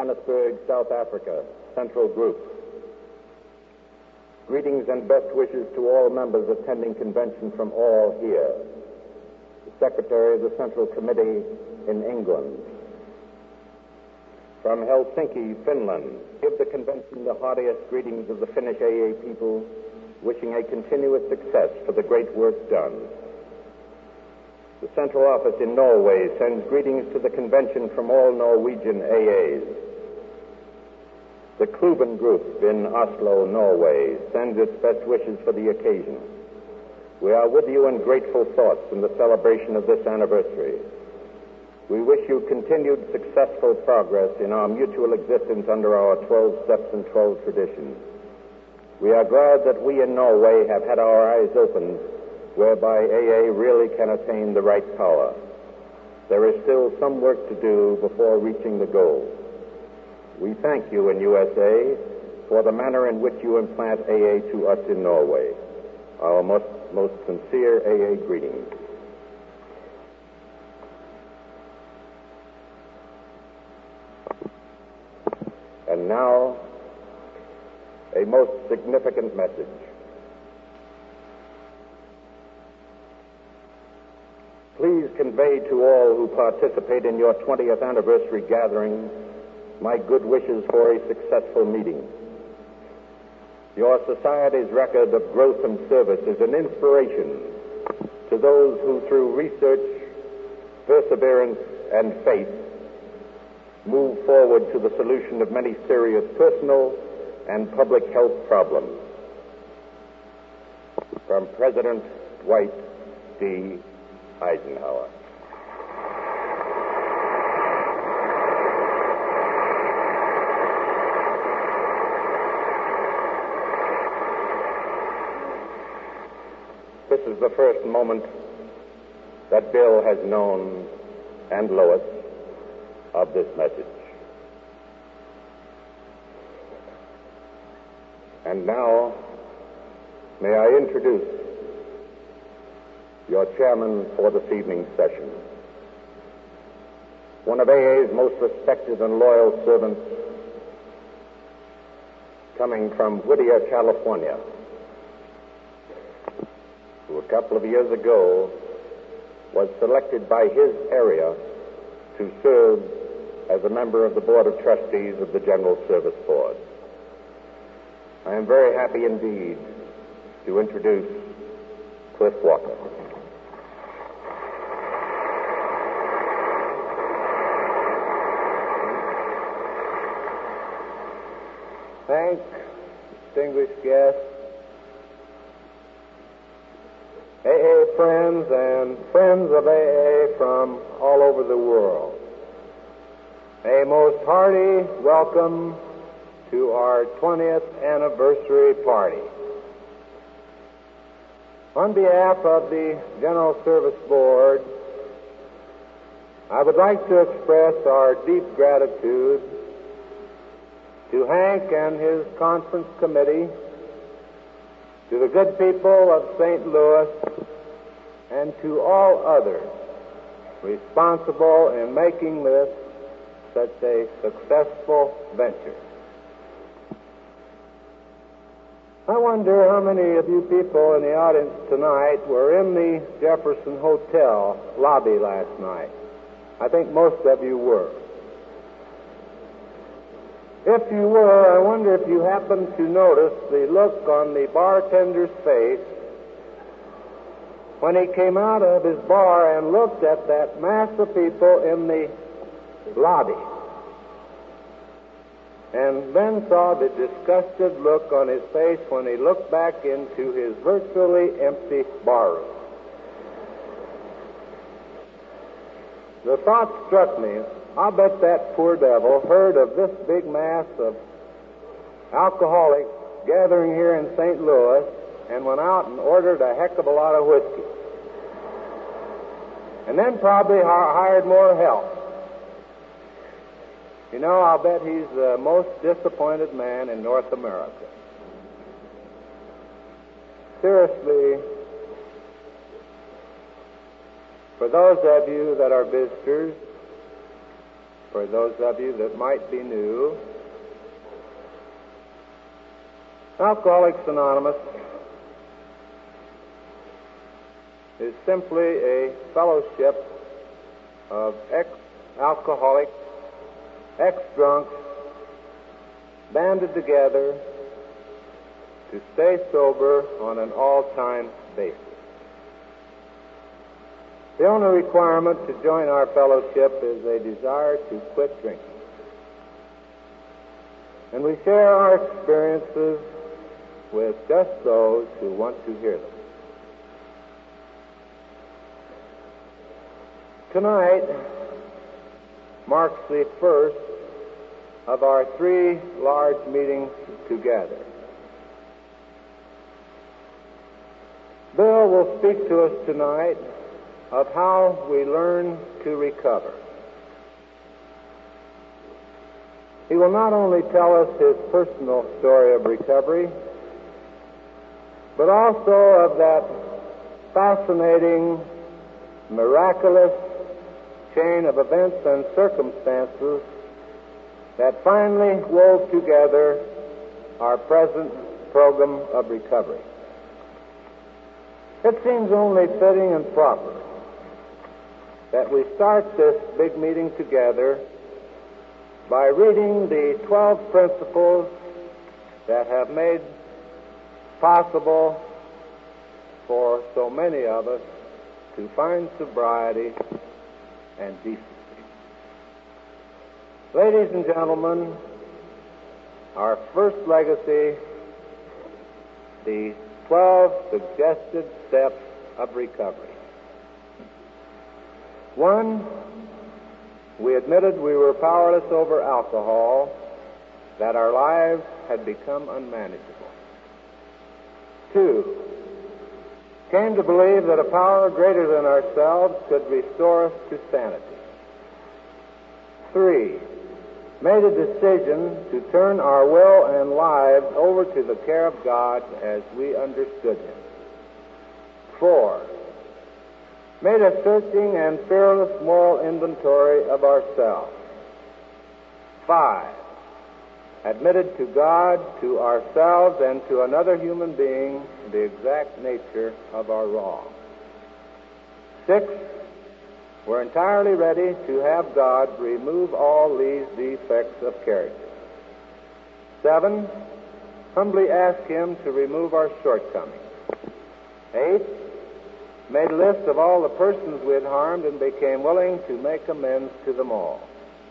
Johannesburg, South Africa, Central Group. Greetings and best wishes to all members attending convention from all here. The Secretary of the Central Committee in England. From Helsinki, Finland, give the convention the heartiest greetings of the Finnish AA people, wishing a continuous success for the great work done. The Central Office in Norway sends greetings to the convention from all Norwegian AAs. The Kluben Group in Oslo, Norway, sends its best wishes for the occasion. We are with you in grateful thoughts in the celebration of this anniversary. We wish you continued successful progress in our mutual existence under our 12 steps and 12 traditions. We are glad that we in Norway have had our eyes opened, whereby AA really can attain the right power. There is still some work to do before reaching the goal. We thank you in USA for the manner in which you implant AA to us in Norway. Our most sincere AA greetings. And now, a most significant message. Please convey to all who participate in your 20th anniversary gathering my good wishes for a successful meeting. Your society's record of growth and service is an inspiration to those who, through research, perseverance, and faith, move forward to the solution of many serious personal and public health problems. From President Dwight D. Eisenhower. This is the first moment that Bill has known, and Lois, of this message. And now, may I introduce your chairman for this evening's session, one of AA's most respected and loyal servants, coming from Whittier, California, who a couple of years ago was selected by his area to serve as a member of the Board of Trustees of the General Service Board. I am very happy indeed to introduce Cliff Walker. Thank distinguished guests, AA friends and friends of AA from all over the world. A most hearty welcome to our 20th anniversary party. On behalf of the General Service Board, I would like to express our deep gratitude to Hank and his conference committee, to the good people of St. Louis, and to all others responsible in making this such a successful venture. I wonder how many of you people in the audience tonight were in the Jefferson Hotel lobby last night. I think most of you were. If you were, I wonder if you happened to notice the look on the bartender's face when he came out of his bar and looked at that mass of people in the lobby, and then saw the disgusted look on his face when he looked back into his virtually empty barroom. The thought struck me, I'll bet that poor devil heard of this big mass of alcoholics gathering here in St. Louis and went out and ordered a heck of a lot of whiskey. And then probably hired more help. You know, I'll bet he's the most disappointed man in North America. Seriously, for those of you that are visitors, for those of you that might be new, Alcoholics Anonymous is simply a fellowship of ex-alcoholics, ex-drunks, banded together to stay sober on an all-time basis. The only requirement to join our fellowship is a desire to quit drinking. And we share our experiences with just those who want to hear them. Tonight marks the first of our 3 large meetings together. Bill will speak to us tonight of how we learn to recover. He will not only tell us his personal story of recovery, but also of that fascinating, miraculous chain of events and circumstances that finally wove together our present program of recovery. It seems only fitting and proper that we start this big meeting together by reading the 12 principles that have made possible for so many of us to find sobriety and decency. Ladies and gentlemen, our first legacy, the 12 suggested steps of recovery. 1, we admitted we were powerless over alcohol, that our lives had become unmanageable. 2, came to believe that a power greater than ourselves could restore us to sanity. 3, made a decision to turn our will and lives over to the care of God as we understood Him. 4, made a searching and fearless moral inventory of ourselves. 5, admitted to God, to ourselves, and to another human being the exact nature of our wrong. 6, we're entirely ready to have God remove all these defects of character. 7, humbly ask Him to remove our shortcomings. 8, made a list of all the persons we had harmed and became willing to make amends to them all.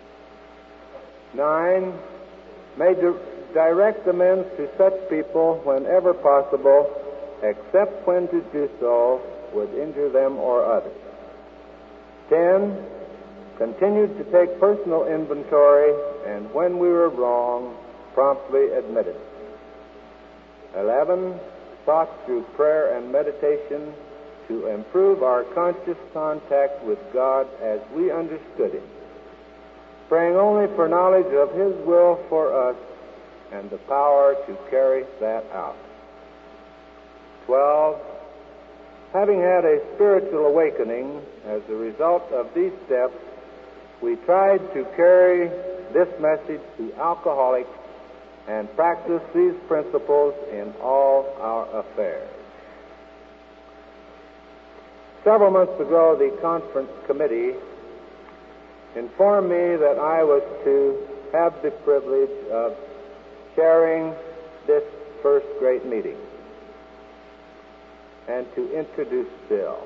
9, made direct amends to such people whenever possible, except when to do so would injure them or others. 10, continued to take personal inventory, and when we were wrong, promptly admitted it. 11, sought through prayer and meditation to improve our conscious contact with God as we understood Him, praying only for knowledge of His will for us and the power to carry that out. 12, having had a spiritual awakening as a result of these steps, we tried to carry this message to alcoholics and practice these principles in all our affairs. Several months ago, the conference committee informed me that I was to have the privilege of chairing this first great meeting and to introduce Bill.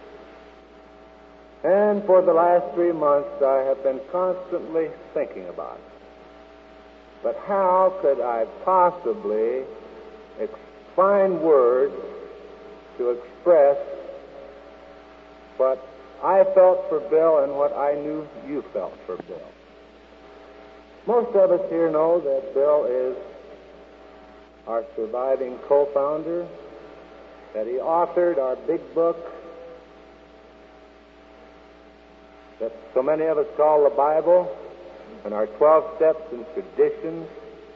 And for the last 3 months, I have been constantly thinking about it. But how could I possibly find words to express what I felt for Bill and what I knew you felt for Bill? Most of us here know that Bill is our surviving co-founder, that he authored our big book that so many of us call the Bible, and our 12 steps and traditions.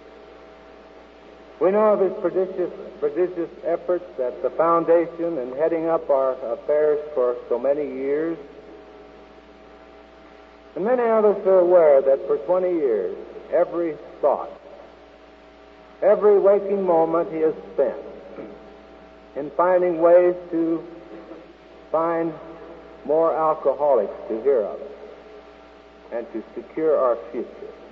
We know of his prodigious efforts at the foundation and heading up our affairs for so many years. And many of us are aware that for 20 years, every thought, every waking moment he has spent in finding ways to find more alcoholics to hear of it and to secure our future.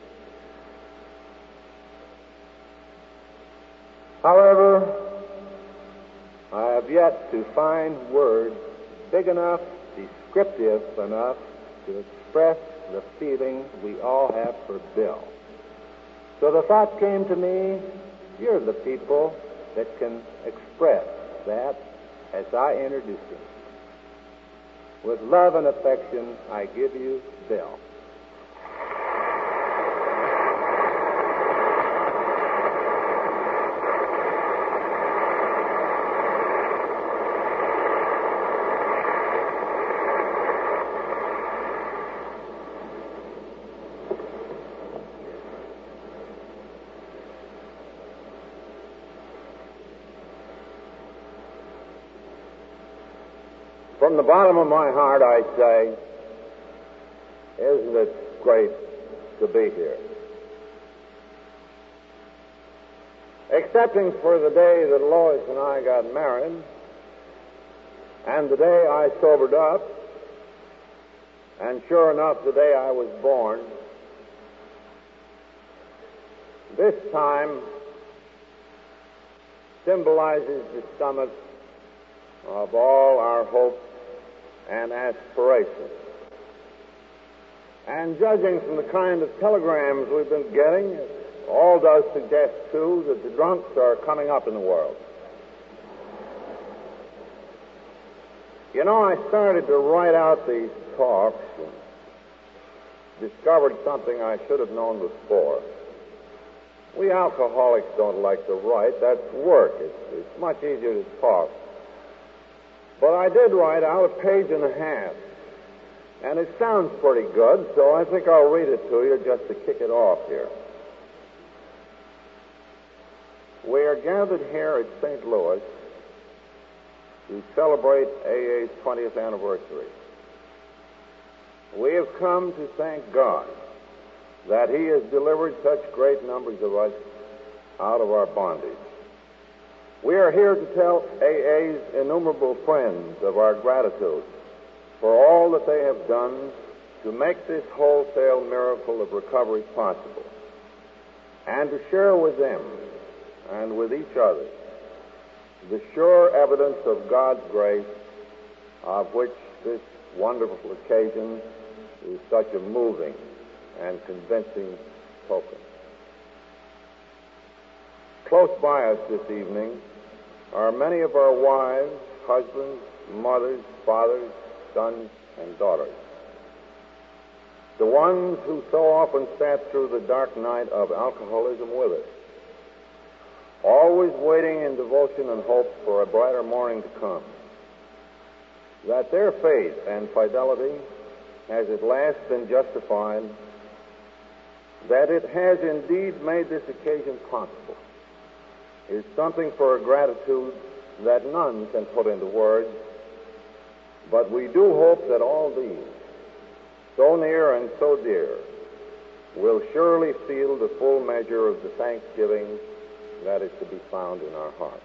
However, I have yet to find words big enough, descriptive enough to express the feeling we all have for Bill. So the thought came to me, you're the people that can express that as I introduce him. With love and affection, I give you Bill. From the bottom of my heart, I say, isn't it great to be here? Excepting for the day that Lois and I got married, and the day I sobered up, and sure enough, the day I was born, this time symbolizes the summit of all our hopes and aspirations. And judging from the kind of telegrams we've been getting, it all does suggest, too, that the drunks are coming up in the world. You know, I started to write out these talks and discovered something I should have known before. We alcoholics don't like to write. That's work. It's much easier to talk. But I did write out a page and a half, and it sounds pretty good, so I think I'll read it to you just to kick it off here. We are gathered here at St. Louis to celebrate AA's 20th anniversary. We have come to thank God that He has delivered such great numbers of us out of our bondage. We are here to tell AA's innumerable friends of our gratitude for all that they have done to make this wholesale miracle of recovery possible, and to share with them and with each other the sure evidence of God's grace, of which this wonderful occasion is such a moving and convincing token. Close by us this evening are many of our wives, husbands, mothers, fathers, sons, and daughters. The ones who so often sat through the dark night of alcoholism with us, always waiting in devotion and hope for a brighter morning to come. That their faith and fidelity has at last been justified, that it has indeed made this occasion possible, is something for a gratitude that none can put into words. But we do hope that all these, so near and so dear, will surely feel the full measure of the thanksgiving that is to be found in our hearts.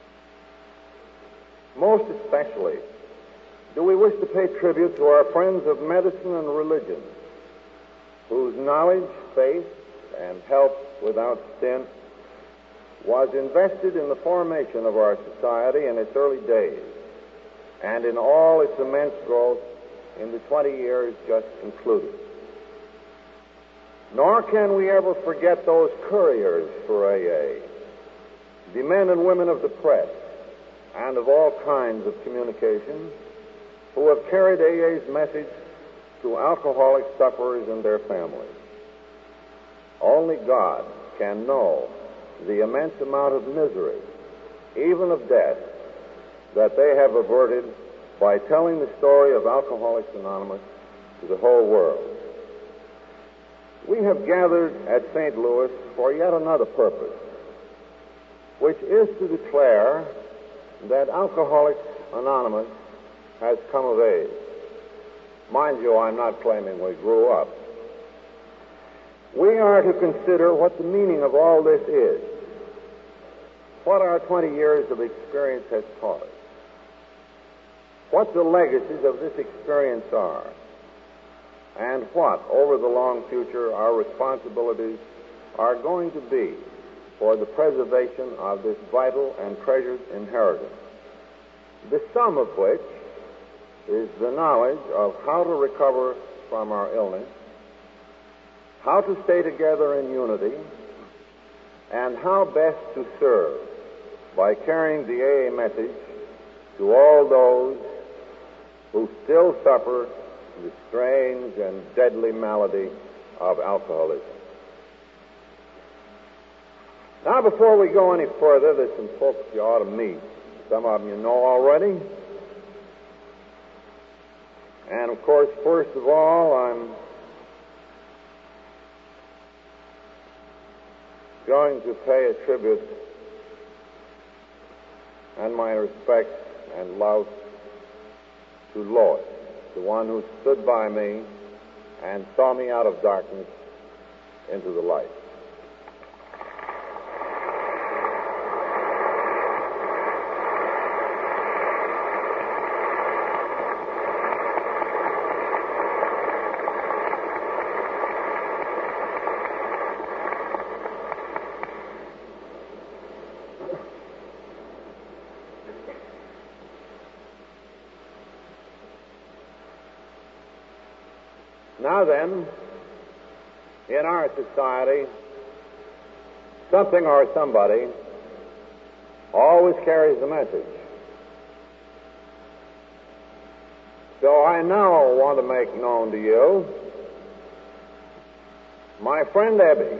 Most especially do we wish to pay tribute to our friends of medicine and religion, whose knowledge, faith, and help without stint was invested in the formation of our society in its early days and in all its immense growth in the 20 years just concluded. Nor can we ever forget those couriers for AA, the men and women of the press and of all kinds of communication who have carried AA's message to alcoholic sufferers and their families. Only God can know the immense amount of misery, even of death, that they have averted by telling the story of Alcoholics Anonymous to the whole world. We have gathered at St. Louis for yet another purpose, which is to declare that Alcoholics Anonymous has come of age. Mind you, I'm not claiming we grew up. We are to consider what the meaning of all this is, what our 20 years of experience has taught us, what the legacies of this experience are, and what, over the long future, our responsibilities are going to be for the preservation of this vital and treasured inheritance, the sum of which is the knowledge of how to recover from our illness, how to stay together in unity, and how best to serve by carrying the AA message to all those who still suffer the strange and deadly malady of alcoholism. Now, before we go any further, there's some folks you ought to meet. Some of them you know already. And, of course, first of all, I'm going to pay a tribute and my respect and love to Lois, the one who stood by me and saw me out of darkness into the light. Now then, in our society, something or somebody always carries the message. So I now want to make known to you my friend Ebby,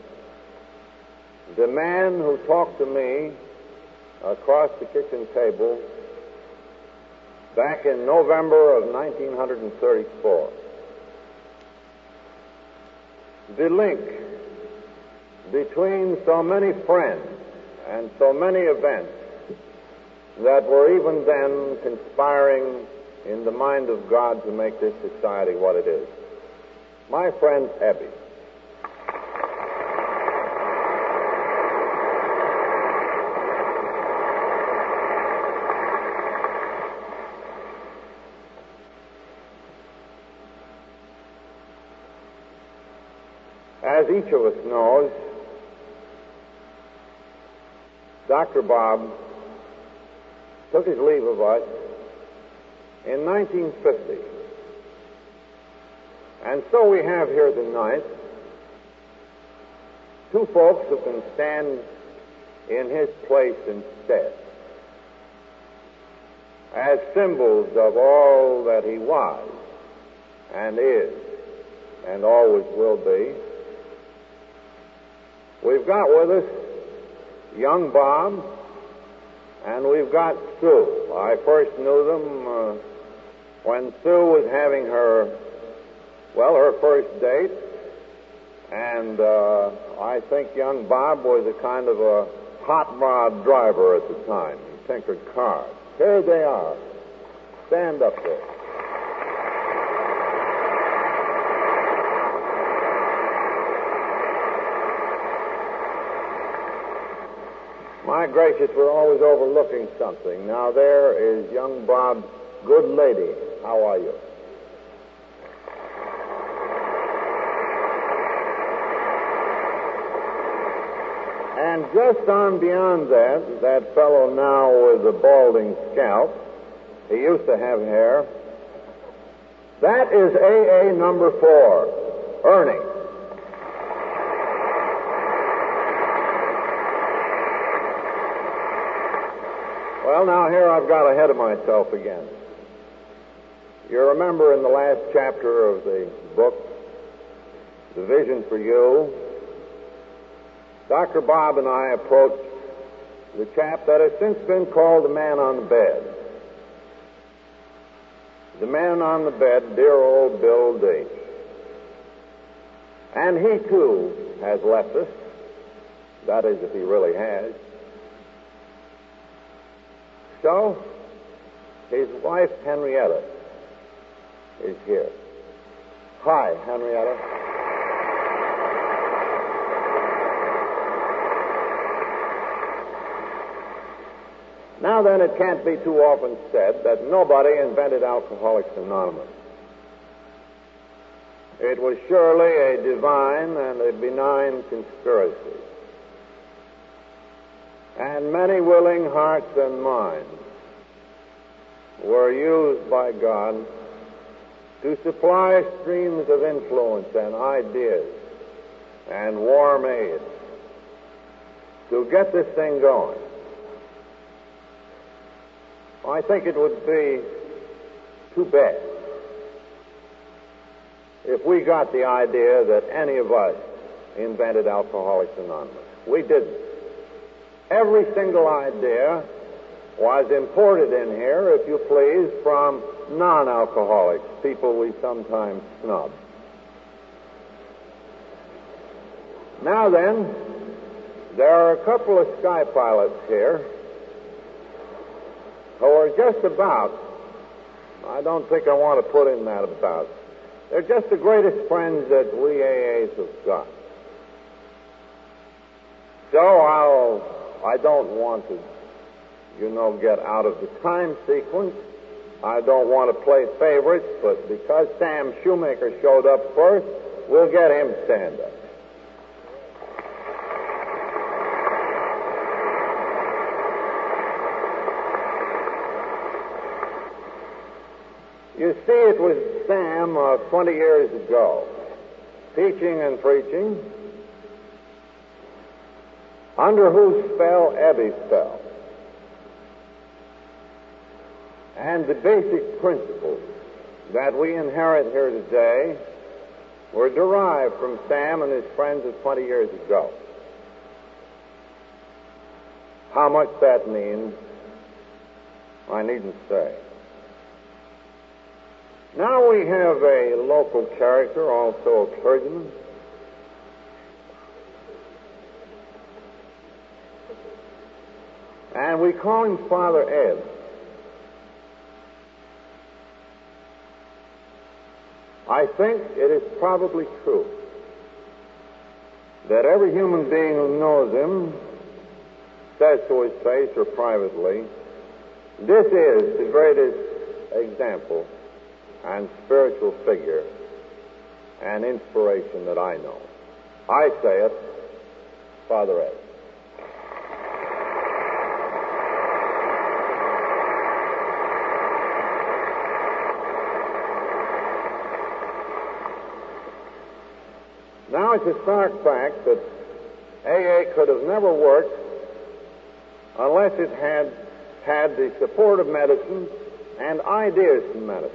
the man who talked to me across the kitchen table back in November of 1934. The link between so many friends and so many events that were even then conspiring in the mind of God to make this society what it is. My friend Ebby. As each of us knows, Dr. Bob took his leave of us in 1950. And so we have here tonight two folks who can stand in his place instead as symbols of all that he was and is and always will be. We've got with us young Bob, and we've got Sue. I first knew them when Sue was having her first date, and I think young Bob was a kind of a hot rod driver at the time. He tinkered cars. Here they are. Stand up there. My gracious, we're always overlooking something. Now there is young Bob's good lady. How are you? And just on beyond that fellow now with the balding scalp, he used to have hair, that is AA number 4, Ernie. Well, now here I've got ahead of myself again. You remember in the last chapter of the book, The Vision for You, Dr. Bob and I approached the chap that has since been called the man on the bed. The man on the bed, dear old Bill D. And he, too, has left us. That is, if he really has. So, his wife, Henrietta, is here. Hi, Henrietta. Now then, it can't be too often said that nobody invented Alcoholics Anonymous. It was surely a divine and a benign conspiracy. And many willing hearts and minds were used by God to supply streams of influence and ideas and warm aid to get this thing going. I think it would be too bad if we got the idea that any of us invented Alcoholics Anonymous. We didn't. Every single idea was imported in here, if you please, from non-alcoholics, people we sometimes snub. Now then, there are a couple of sky pilots here who are just about, I don't think I want to put in that about, they're just the greatest friends that we AAs have got. So I don't want to, get out of the time sequence. I don't want to play favorites, but because Sam Shoemaker showed up first, we'll get him stand up. You see, it was Sam 20 years ago, teaching and preaching, under whose spell Ebby fell. And the basic principles that we inherit here today were derived from Sam and his friends of 20 years ago. How much that means, I needn't say. Now we have a local character, also a clergyman. And we call him Father Ed. I think it is probably true that every human being who knows him says to his face or privately, this is the greatest example and spiritual figure and inspiration that I know. I say it, Father Ed. Now, it's a stark fact that AA could have never worked unless it had the support of medicine and ideas from medicine.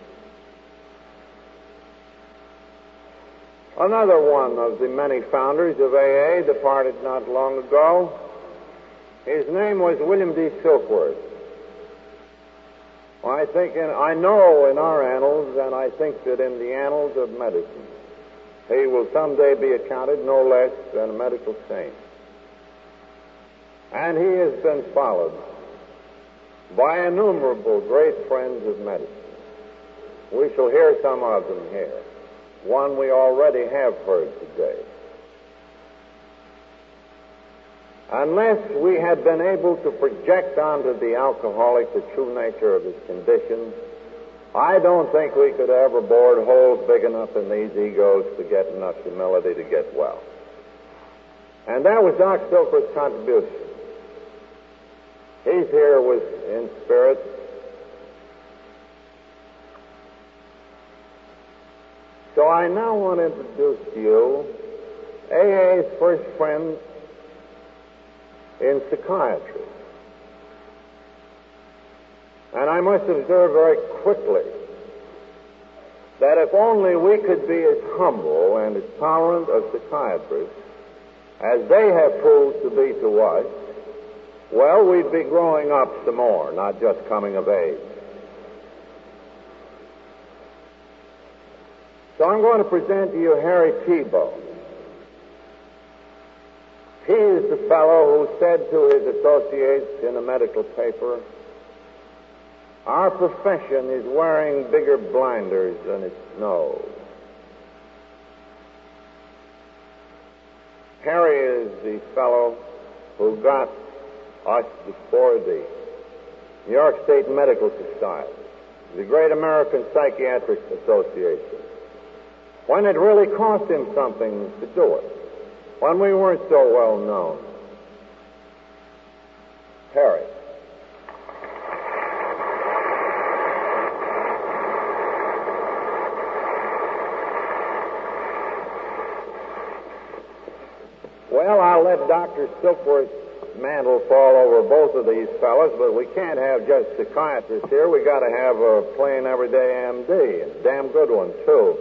Another one of the many founders of AA departed not long ago. His name was William D. Silkworth. I know in our annals, and I think that in the annals of medicine, he will someday be accounted no less than a medical saint. And he has been followed by innumerable great friends of medicine. We shall hear some of them here. One we already have heard today. Unless we had been able to project onto the alcoholic the true nature of his condition, I don't think we could ever board holes big enough in these egos to get enough humility to get well. And that was Doc Silkworth's contribution. He's here in spirit. So I now want to introduce to you AA's first friend in psychiatry. And I must observe very quickly that if only we could be as humble and as tolerant of psychiatrists as they have proved to be to us, well, we'd be growing up some more, not just coming of age. So I'm going to present to you Harry Tebow. He is the fellow who said to his associates in a medical paper, Our profession is wearing bigger blinders than its nose. Harry is the fellow who got us before the New York State Medical Society, the great American Psychiatric Association, when it really cost him something to do it, when we weren't so well known. Harry. Well, I'll let Dr. Silkworth's mantle fall over both of these fellows, but we can't have just psychiatrists here. We got to have a plain, everyday MD, a damn good one, too.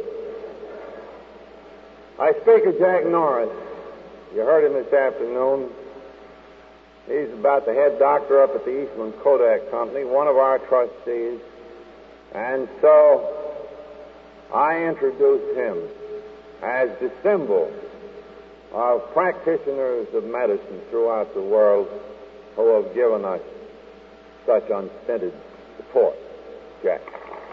I speak of Jack Norris. You heard him this afternoon. He's about the head doctor up at the Eastman Kodak Company, one of our trustees. And so I introduced him as the symbol of practitioners of medicine throughout the world who have given us such unstinted support. Jack.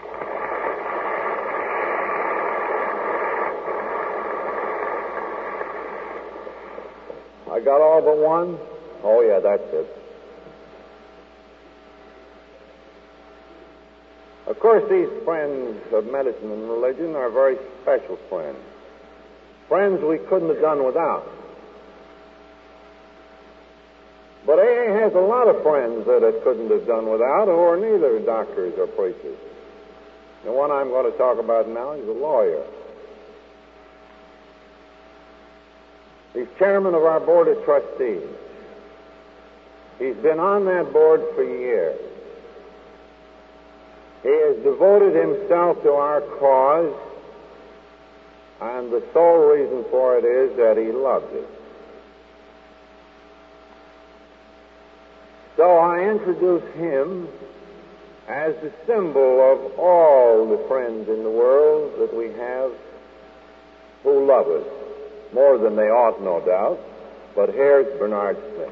I got all but one? Oh, yeah, that's it. Of course, these friends of medicine and religion are very special friends. Friends we couldn't have done without. But AA has a lot of friends that it couldn't have done without, who are neither doctors or preachers. The one I'm going to talk about now is a lawyer. He's chairman of our board of trustees. He's been on that board for years. He has devoted himself to our cause, and the sole reason for it is that he loves it. So I introduce him as the symbol of all the friends in the world that we have who love us, more than they ought, no doubt. But here's Bernard Smith.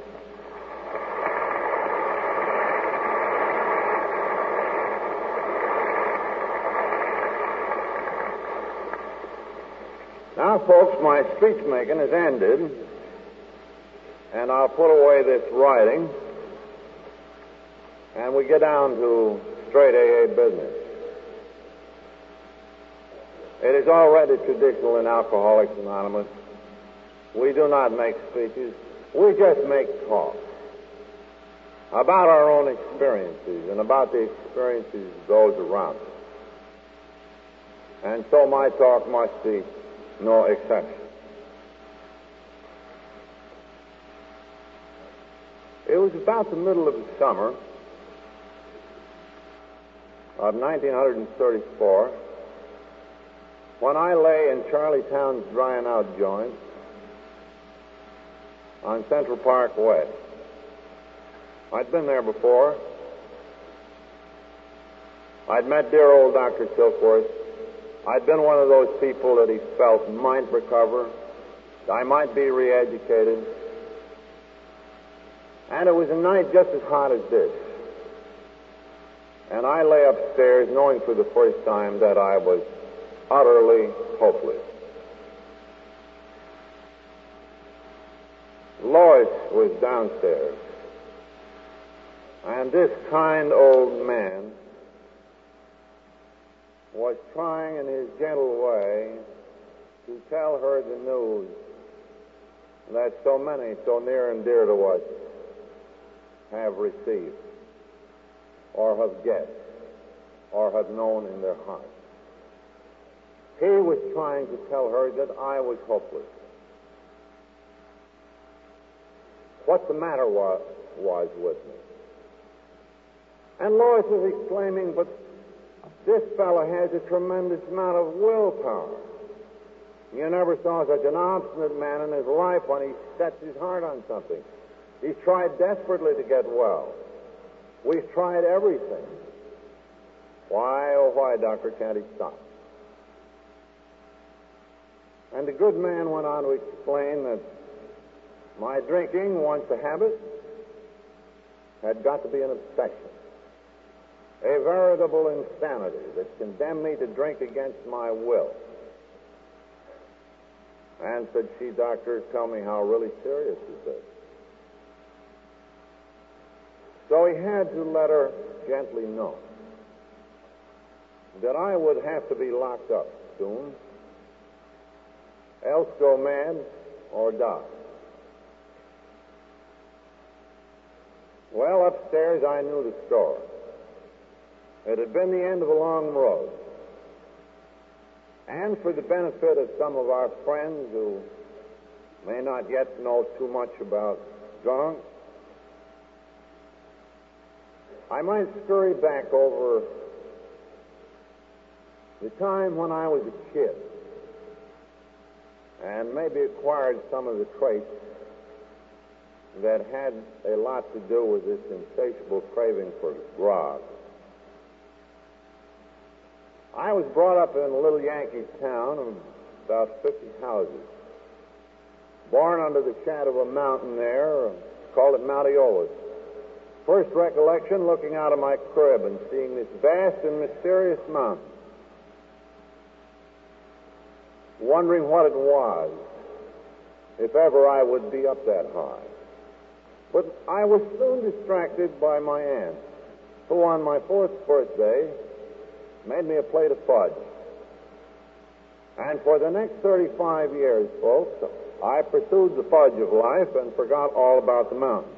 Now, folks, my speech making is ended, and I'll put away this writing, and we get down to straight AA business. It is already traditional in Alcoholics Anonymous. We do not make speeches. We just make talk about our own experiences and about the experiences of those around us. And so my talk must be no exception. It was about the middle of the summer of 1934 when I lay in Charlie Town's drying out joint on Central Park West. I'd been there before. I'd met dear old Dr. Silkworth. I'd been one of those people that he felt might recover, that I might be re-educated. And it was a night just as hot as this. And I lay upstairs knowing for the first time that I was utterly hopeless. Lois was downstairs. And this kind old man was trying in his gentle way to tell her the news that so many, so near and dear to us, have received, or have guessed, or have known in their hearts. He was trying to tell her that I was hopeless. What the matter was with me. And Lois was exclaiming, but this fellow has a tremendous amount of willpower. You never saw such an obstinate man in his life when he sets his heart on something. He's tried desperately to get well. We've tried everything. Why, oh why, Doctor, can't he stop? And the good man went on to explain that my drinking, once a habit, had got to be an obsession. a veritable insanity that condemned me to drink against my will. And said she, "Doctor, tell me how really serious is this?" So he had to let her gently know that I would have to be locked up soon, else go mad or die. Well, upstairs I knew the story. It had been the end of a long road. And for the benefit of some of our friends who may not yet know too much about drunk, I might scurry back over the time when I was a kid and maybe acquired some of the traits that had a lot to do with this insatiable craving for grog. I was brought up in a little Yankee town of about 50 houses. Born under the shadow of a mountain there, called it Mount Eolus. First recollection, looking out of my crib and seeing this vast and mysterious mountain. Wondering what it was, if ever I would be up that high. But I was soon distracted by my aunt, who on my 4th birthday made me a plate of fudge. And for the next 35 years, folks, I pursued the fudge of life and forgot all about the mountain.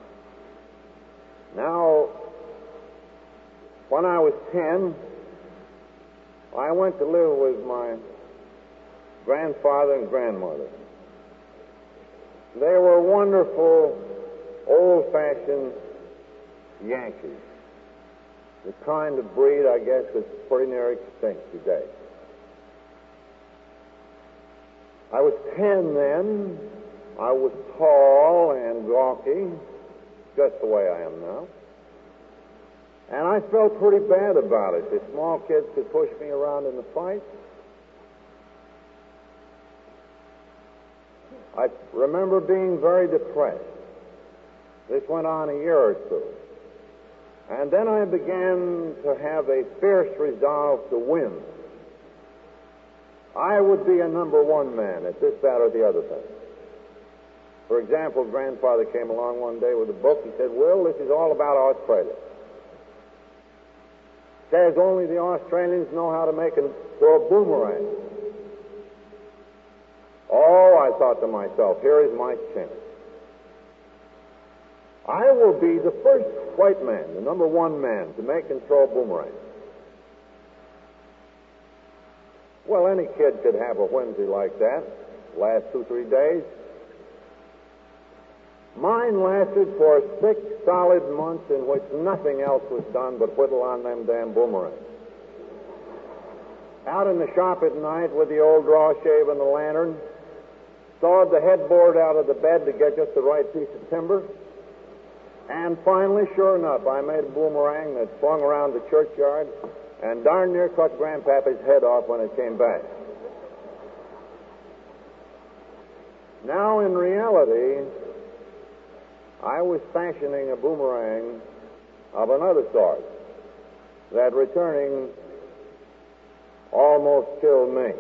Now, when I was 10, I went to live with my grandfather and grandmother. They were wonderful, old-fashioned Yankees. The kind of breed, I guess, that's pretty near extinct today. I was 10 then. I was tall and gawky, just the way I am now. And I felt pretty bad about it. The small kids could push me around in the fight. I remember being very depressed. This went on a year or two. And then I began to have a fierce resolve to win. I would be a number one man at this, that, or the other thing. For example, grandfather came along one day with a book. He said, "Will, this is all about Australia. Says only the Australians know how to make and throw a boomerang." Oh, I thought to myself, here is my chance. I will be the first white man, the number one man, to make and throw a boomerang. Well, any kid could have a whimsy like that. Last 2-3 days. Mine lasted for 6 solid months in which nothing else was done but whittle on them damn boomerangs. Out in the shop at night with the old draw shave and the lantern, sawed the headboard out of the bed to get just the right piece of timber. And finally, sure enough, I made a boomerang that swung around the churchyard and darn near cut Grandpappy's head off when it came back. Now, in reality, I was fashioning a boomerang of another sort that, returning, almost killed me.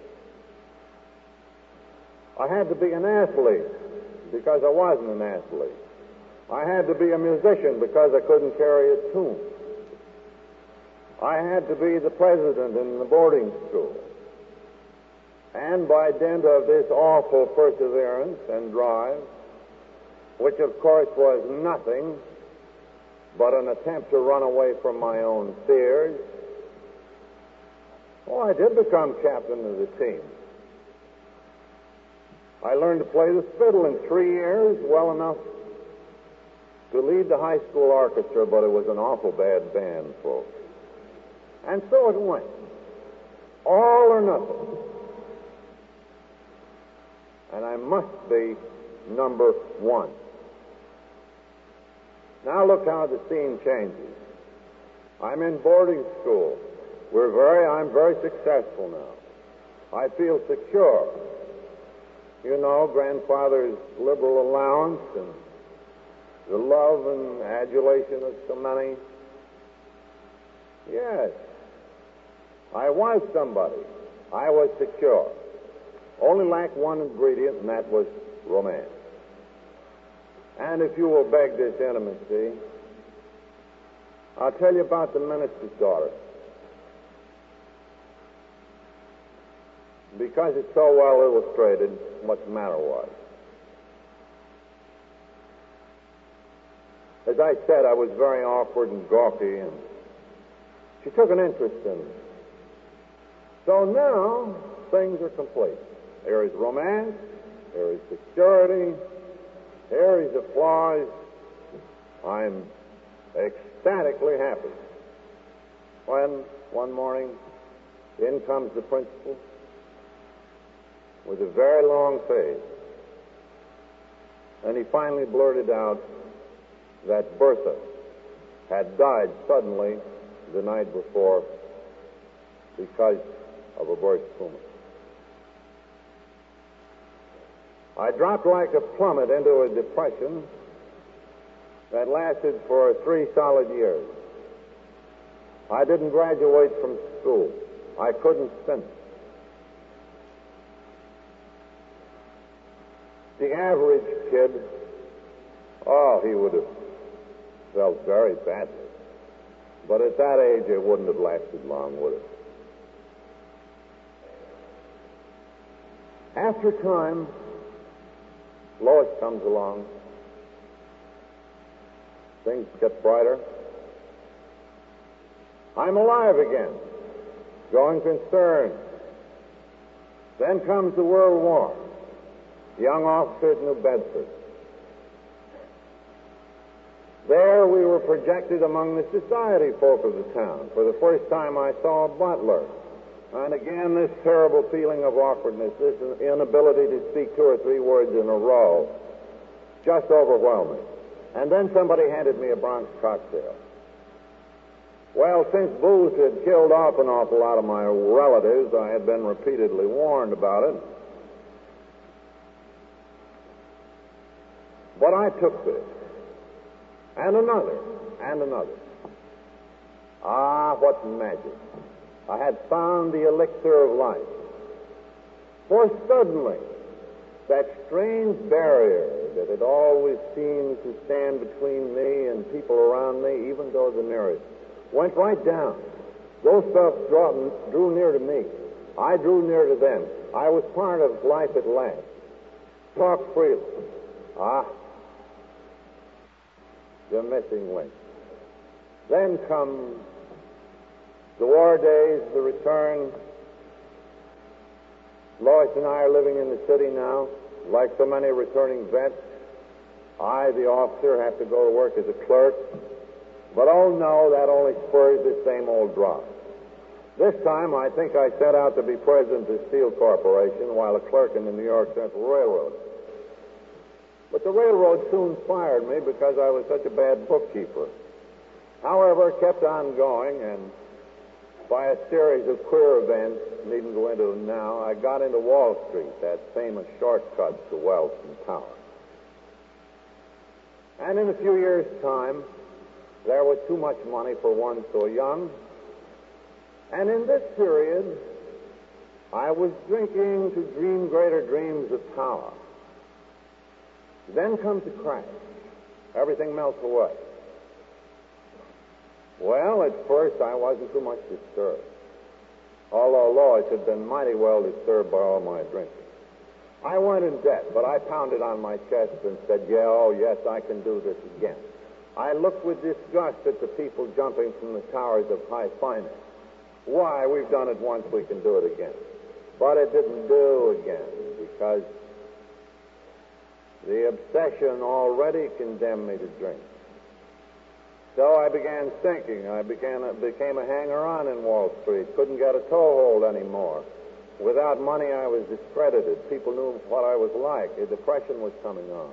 I had to be an athlete because I wasn't an athlete. I had to be a musician because I couldn't carry a tune. I had to be the president in the boarding school. And by dint of this awful perseverance and drive, which of course was nothing but an attempt to run away from my own fears, I did become captain of the team. I learned to play the fiddle in 3 years, well enough to lead the high school orchestra, but it was an awful bad band, folks. And so it went. All or nothing. And I must be number one. Now look how the scene changes. I'm in boarding school. I'm very successful now. I feel secure. You know, grandfather's liberal allowance and the love and adulation of so many. Yes. I was somebody. I was secure. Only lacked one ingredient, and that was romance. And if you will beg this intimacy, I'll tell you about the minister's daughter. Because it's so well illustrated what the matter was. As I said, I was very awkward and gawky, and she took an interest in me. So now, things are complete. There is romance, there is security, there is applause. I'm ecstatically happy. When, one morning, in comes the principal with a very long face, and he finally blurted out that Bertha had died suddenly the night before because of a burst tumor. I dropped like a plummet into a depression that lasted for 3 solid years. I didn't graduate from school. I couldn't finish. The average kid, he would have felt very badly. But at that age, it wouldn't have lasted long, would it? After time, Lois comes along. Things get brighter. I'm alive again, growing concerned. Then comes the World War. Young officer at New Bedford. There we were projected among the society folk of the town. For the first time I saw a butler. And again, this terrible feeling of awkwardness, this inability to speak 2 or 3 words in a row, just overwhelming. And then somebody handed me a Bronx cocktail. Well, since booze had killed off an awful lot of my relatives, I had been repeatedly warned about it. But I took this, and another, and another. What magic. I had found the elixir of life. For suddenly, that strange barrier that had always seemed to stand between me and people around me, even those the nearest, went right down. Those folks drew near to me. I drew near to them. I was part of life at last. Talk freely. The missing link. Then come the war days, the return. Lois and I are living in the city now. Like so many returning vets, I, the officer, have to go to work as a clerk. But oh no, that only spurs the same old drop. This time, I think I set out to be president of Steel Corporation while a clerk in the New York Central Railroad. But the railroad soon fired me because I was such a bad bookkeeper. However, kept on going, and by a series of queer events, needn't go into them now, I got into Wall Street, that famous shortcut to wealth and power. And in a few years' time, there was too much money for one so young. And in this period, I was drinking to dream greater dreams of power. Then comes a crash. Everything melts away. Well, at first I wasn't too much disturbed, although Lois had been mighty well disturbed by all my drinking. I went in debt, but I pounded on my chest and said, yes, I can do this again. I looked with disgust at the people jumping from the towers of high finance. Why, we've done it once, we can do it again. But it didn't do again, because the obsession already condemned me to drink. So I began stinking. I became a hanger-on in Wall Street. Couldn't get a toehold anymore. Without money, I was discredited. People knew what I was like. A depression was coming on.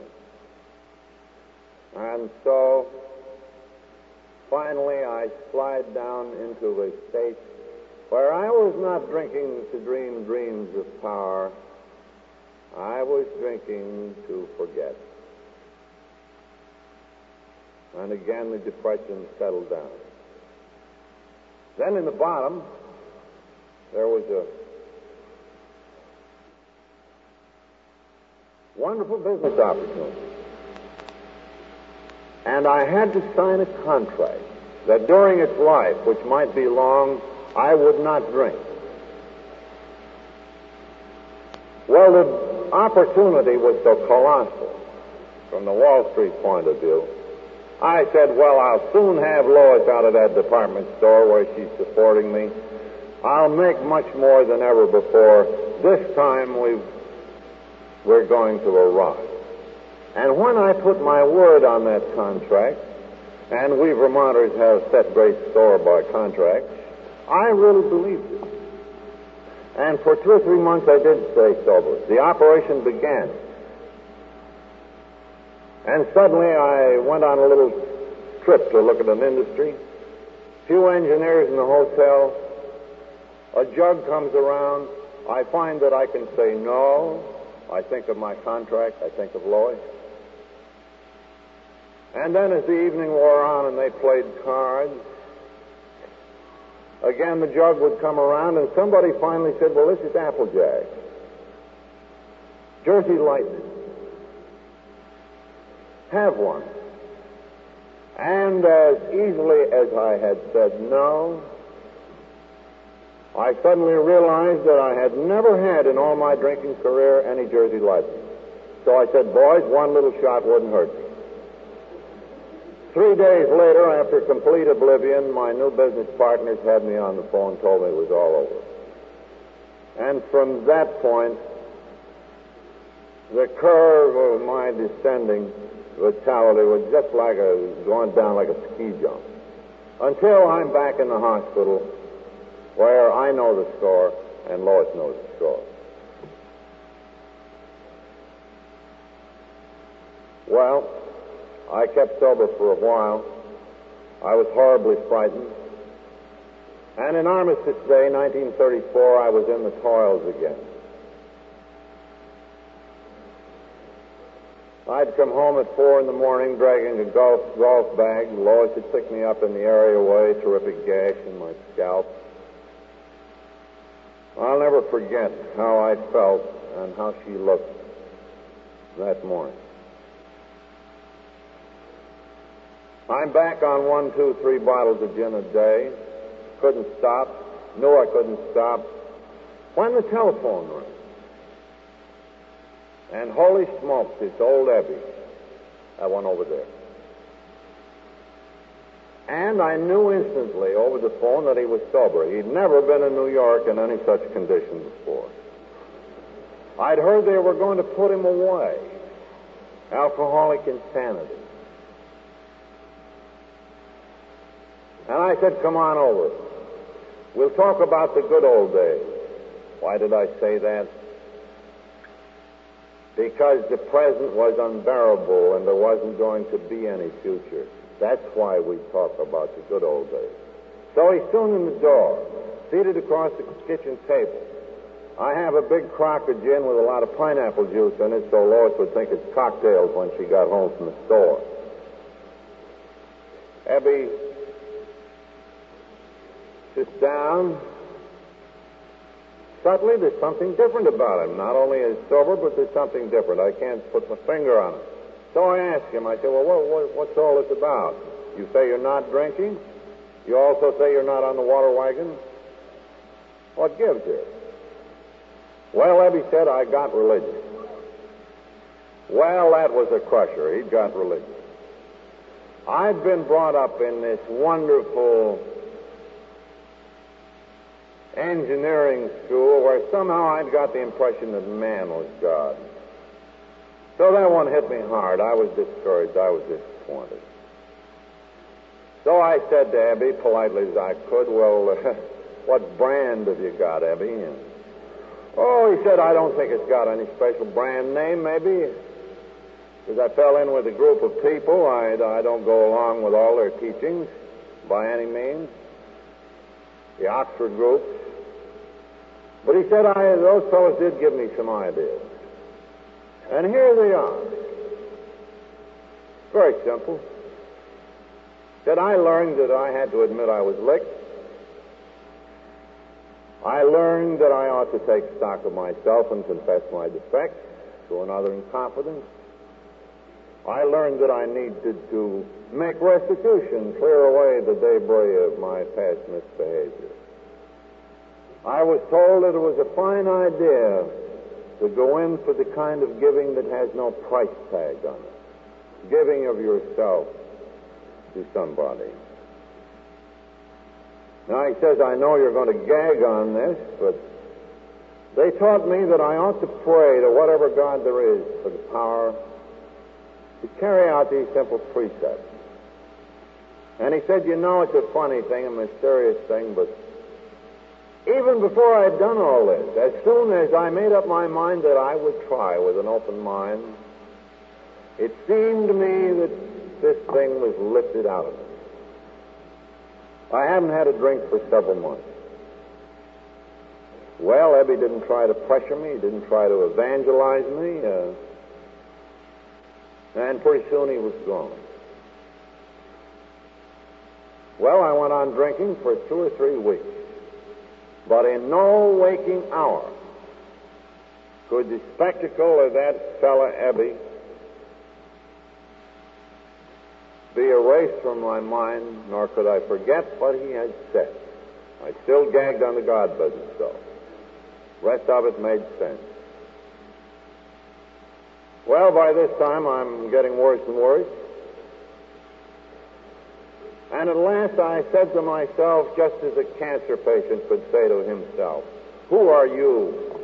And so, finally, I slid down into a state where I was not drinking to dream dreams of power. I was drinking to forget. And again, the depression settled down. Then in the bottom, there was a wonderful business opportunity. And I had to sign a contract that during its life, which might be long, I would not drink. Well, the opportunity was so colossal from the Wall Street point of view. I said, well, I'll soon have Lois out of that department store where she's supporting me. I'll make much more than ever before. This time we're going to arrive. And when I put my word on that contract, and we Vermonters have set great store by contracts, I really believed it. And for 2 or 3 months I did stay sober. The operation began. And suddenly I went on a little trip to look at an industry. Few engineers in the hotel. A jug comes around. I find that I can say no. I think of my contract. I think of Lois. And then as the evening wore on and they played cards, again the jug would come around and somebody finally said, well, this is Applejack. Jersey Lightning. Have one. And as easily as I had said no, I suddenly realized that I had never had in all my drinking career any Jersey Lightning. So I said, boys, one little shot wouldn't hurt me. 3 days later, after complete oblivion, my new business partners had me on the phone, told me it was all over. And from that point, the curve of my descending vitality was just like going down like a ski jump. Until I'm back in the hospital where I know the score and Lois knows the score. Well, I kept sober for a while. I was horribly frightened. And in Armistice Day, 1934, I was in the toils again. I'd come home at 4 in the morning dragging a golf bag. Lois had picked me up in the areaway, terrific gash in my scalp. I'll never forget how I felt and how she looked that morning. I'm back on 1, 2, 3 bottles of gin a day. Couldn't stop. Knew I couldn't stop. When the telephone rang. And holy smokes, it's old Ebby. That one over there. And I knew instantly over the phone that he was sober. He'd never been in New York in any such condition before. I'd heard they were going to put him away. Alcoholic insanity. And I said, come on over. We'll talk about the good old days. Why did I say that? Because the present was unbearable and there wasn't going to be any future. That's why we talk about the good old days. So he's soon in the door, seated across the kitchen table. I have a big crock of gin with a lot of pineapple juice in it so Lois would think it's cocktails when she got home from the store. Abby sits down. Suddenly, there's something different about him. Not only is he sober, but there's something different. I can't put my finger on it. So I asked him, I said, well, what's all this about? You say you're not drinking? You also say you're not on the water wagon? What gives here? Well, Ebby said, I got religion. Well, that was a crusher. He'd got religion. I'd been brought up in this wonderful engineering school where somehow I'd got the impression that man was God. So that one hit me hard. I was discouraged. I was disappointed. So I said to Abby, politely as I could, well, what brand have you got, Abby? And, oh, he said, I don't think it's got any special brand name, maybe. Because I fell in with a group of people. I don't go along with all their teachings by any means. The Oxford groups. But he said, those fellows did give me some ideas. And here they are. Very simple. Said I learned that I had to admit I was licked, I learned that I ought to take stock of myself and confess my defects to another in confidence. I learned that I needed to make restitution, clear away the debris of my past misbehavior. I was told that it was a fine idea to go in for the kind of giving that has no price tag on it. Giving of yourself to somebody. Now, he says, I know you're going to gag on this, but they taught me that I ought to pray to whatever God there is for the power to carry out these simple precepts. And he said, you know, it's a funny thing, a mysterious thing, but even before I had done all this, as soon as I made up my mind that I would try with an open mind, it seemed to me that this thing was lifted out of me. I haven't had a drink for several months. Well, Ebby didn't try to pressure me. He didn't try to evangelize me. And pretty soon he was gone. Well, I went on drinking for 2 or 3 weeks. But in no waking hour could the spectacle of that fella Ebby be erased from my mind, nor could I forget what he had said. I still gagged on the God business, though. The rest of it made sense. Well, by this time, I'm getting worse and worse. And at last I said to myself, just as a cancer patient could say to himself, who are you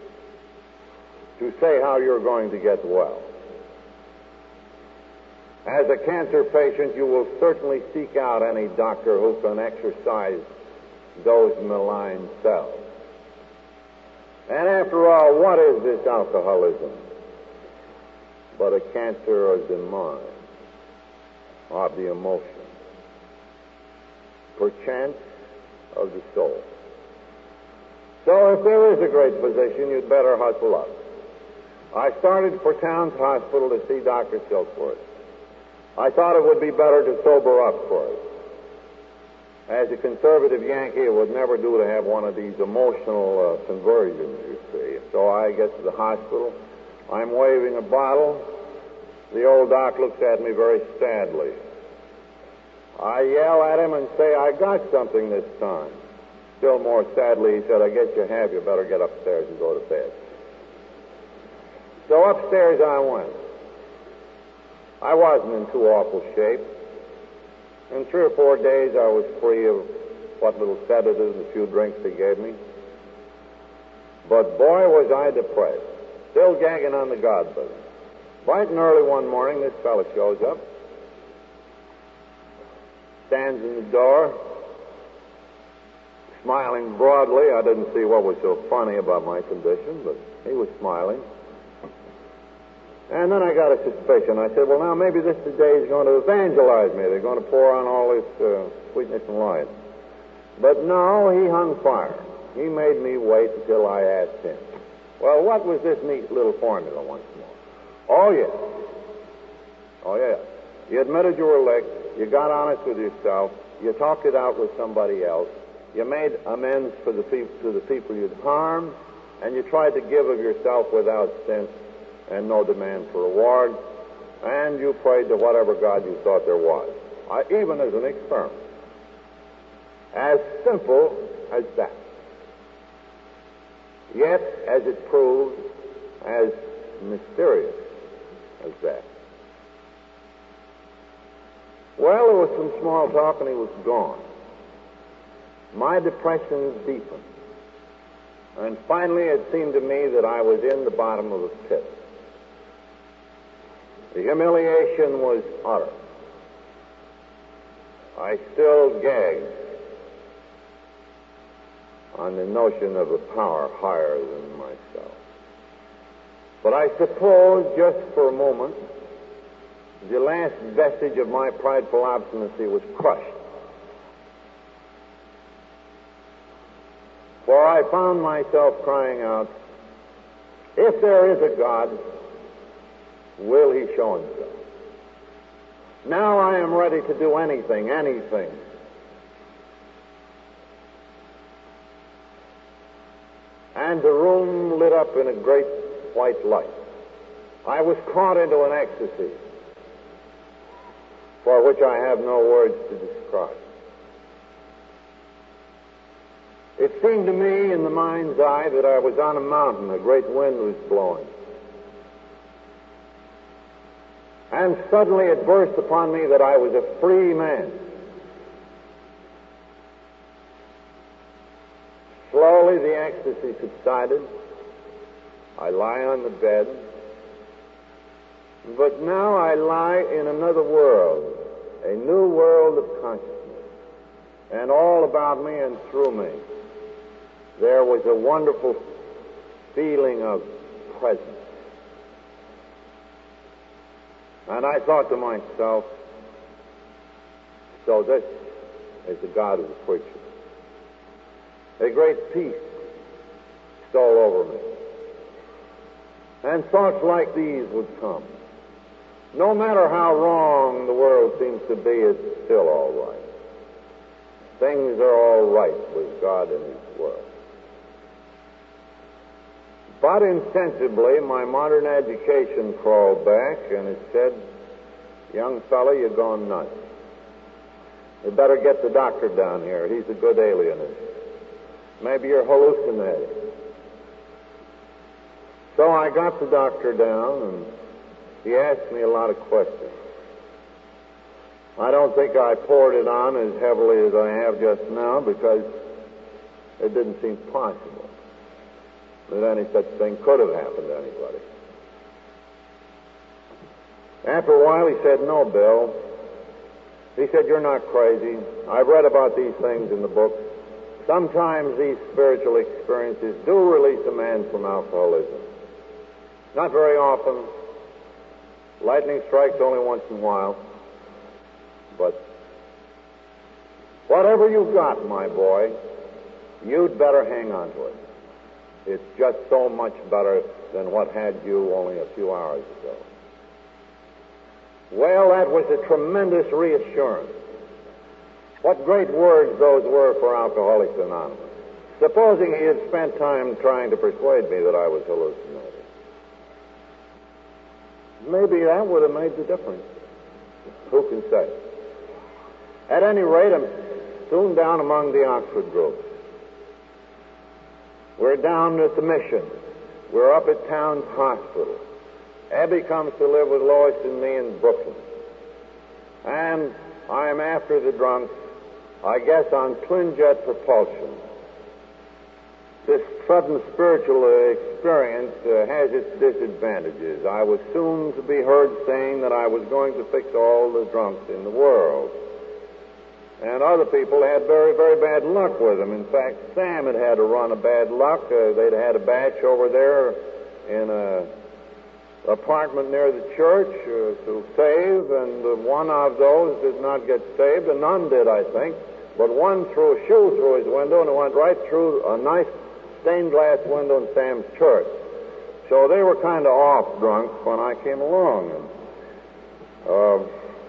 to say how you're going to get well? As a cancer patient, you will certainly seek out any doctor who can exorcise those malign cells. And after all, what is this alcoholism but a cancer of the mind, of the emotion, perchance of the soul? So if there is a great physician, you'd better hustle up. I started for Towns Hospital to see Dr. Silkworth. I thought it would be better to sober up first. As a conservative Yankee, it would never do to have one of these emotional conversions, you see. So I get to the hospital. I'm waving a bottle. The old doc looks at me very sadly. I yell at him and say, I got something this time. Still more sadly, he said, I guess you have. You better get upstairs and go to bed. So upstairs I went. I wasn't in too awful shape. In 3 or 4 days, I was free of what little sedatives and a few drinks they gave me. But boy, was I depressed. Still gagging on the God business. Bright and early one morning, this fellow shows up. Stands in the door, smiling broadly. I didn't see what was so funny about my condition, but he was smiling. And then I got a suspicion. I said, well, now maybe this today is going to evangelize me. They're going to pour on all this sweetness and light. But no, he hung fire. He made me wait until I asked him. Well, what was this neat little formula once more? Oh, yes. Oh, yes. You admitted you were licked. You got honest with yourself. You talked it out with somebody else. You made amends to the people you'd harmed. And you tried to give of yourself without stint and no demand for reward, and you prayed to whatever God you thought there was, even as an experiment. As simple as that. Yet, as it proved, as mysterious as that. Well, there was some small talk, and he was gone. My depression deepened. And finally, it seemed to me that I was in the bottom of a pit. The humiliation was utter. I still gagged on the notion of a power higher than myself. But I suppose, just for a moment, the last vestige of my prideful obstinacy was crushed. For I found myself crying out, if there is a God, will he show himself? Now I am ready to do anything. and the room lit up in a great white light. I was caught into an ecstasy for which I have no words to describe. It seemed to me in the mind's eye that I was on a mountain. A great wind was blowing. And suddenly it burst upon me that I was a free man. Slowly the ecstasy subsided. I lie on the bed. But now I lie in another world, a new world of consciousness. And all about me and through me, there was a wonderful feeling of presence. And I thought to myself, so this is the God of the preacher. A great peace stole over me. And thoughts like these would come. No matter how wrong the world seems to be, it's still all right. Things are all right with God and His world. But insensibly, my modern education crawled back and it said, young fella, you're going nuts. You better get the doctor down here. He's a good alienist. Maybe you're hallucinating. So I got the doctor down and he asked me a lot of questions. I don't think I poured it on as heavily as I have just now because it didn't seem possible that any such thing could have happened to anybody. After a while, he said, no, Bill. He said, you're not crazy. I've read about these things in the books. Sometimes these spiritual experiences do release a man from alcoholism. Not very often. Lightning strikes only once in a while. But whatever you've got, my boy, you'd better hang on to it. It's just so much better than what had you only a few hours ago. Well, that was a tremendous reassurance. What great words those were for Alcoholics Anonymous. Supposing he had spent time trying to persuade me that I was hallucinating. Maybe that would have made the difference. Who can say? At any rate, I'm soon down among the Oxford groups. We're down at the mission. We're up at Towns Hospital. Abby comes to live with Lois and me in Brooklyn. And I'm after the drunks, I guess, on twin jet propulsion. This sudden spiritual experience has its disadvantages. I was soon to be heard saying that I was going to fix all the drunks in the world. And other people had very, very bad luck with them. In fact, Sam had had a run of bad luck. They'd had a batch over there in an apartment near the church to save, and one of those did not get saved, and none did, I think. But one threw a shoe through his window, and it went right through a nice stained glass window in Sam's church. So they were kind of off drunk when I came along. And,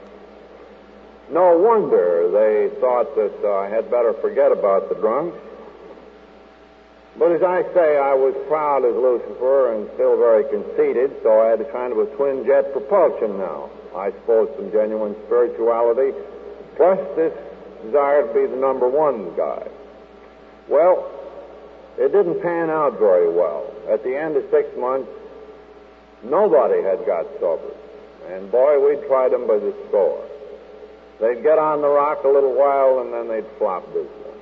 no wonder they thought that I had better forget about the drunks. But as I say, I was proud as Lucifer and still very conceited, so I had a kind of a twin jet propulsion now. I suppose some genuine spirituality, plus this desire to be the number one guy. Well, it didn't pan out very well. At the end of 6 months, nobody had got sober. And boy, we tried them by the score. They'd get on the rock a little while, and then they'd flop dismally.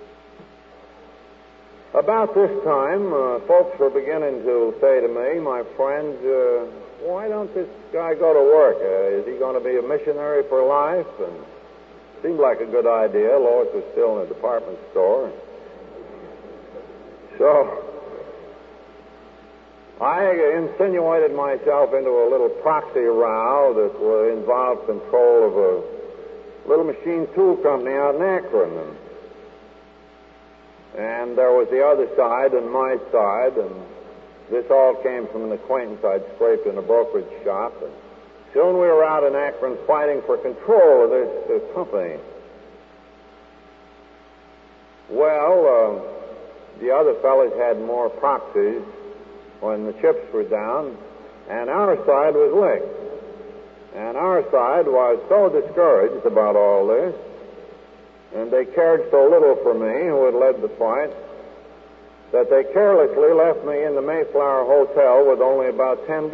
About this time, folks were beginning to say to me, my friends, why don't this guy go to work? Is he going to be a missionary for life? And it seemed like a good idea. Lois was still in a department store. So I insinuated myself into a little proxy row that involved control of a little machine tool company out in Akron. And there was the other side and my side, and this all came from an acquaintance I'd scraped in a brokerage shop. And soon we were out in Akron fighting for control of this company. Well, the other fellas had more proxies when the chips were down, and our side was licked. And our side was so discouraged about all this, and they cared so little for me, who had led the fight, that they carelessly left me in the Mayflower Hotel with only about $10.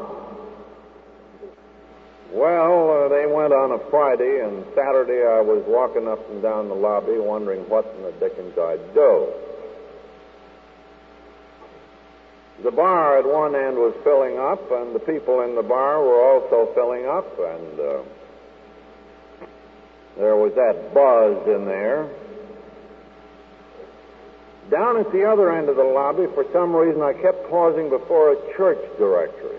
Well, they went on a Friday, and Saturday I was walking up and down the lobby wondering what in the dickens I'd do. The bar at one end was filling up, and the people in the bar were also filling up, and there was that buzz in there. Down at the other end of the lobby, for some reason, I kept pausing before a church directory.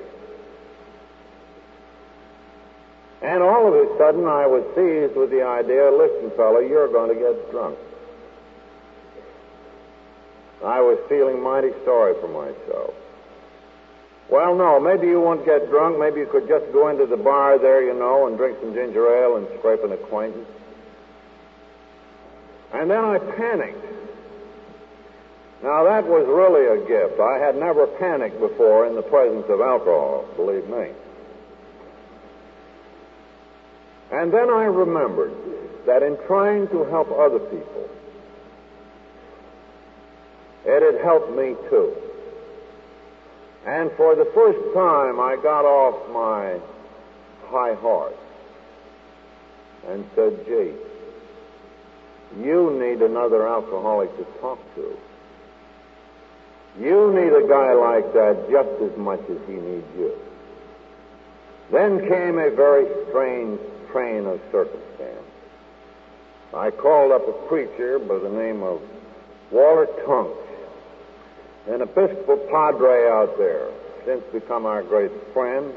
And all of a sudden, I was seized with the idea, listen, fella, you're going to get drunk. I was feeling mighty sorry for myself. Well, no, maybe you won't get drunk. Maybe you could just go into the bar there, you know, and drink some ginger ale and scrape an acquaintance. And then I panicked. Now, that was really a gift. I had never panicked before in the presence of alcohol, believe me. And then I remembered that in trying to help other people, it had helped me too. And for the first time, I got off my high horse and said, gee, you need another alcoholic to talk to. You need a guy like that just as much as he needs you. Then came a very strange train of circumstance. I called up a preacher by the name of Walter Tunks, an Episcopal padre out there, since become our great friend.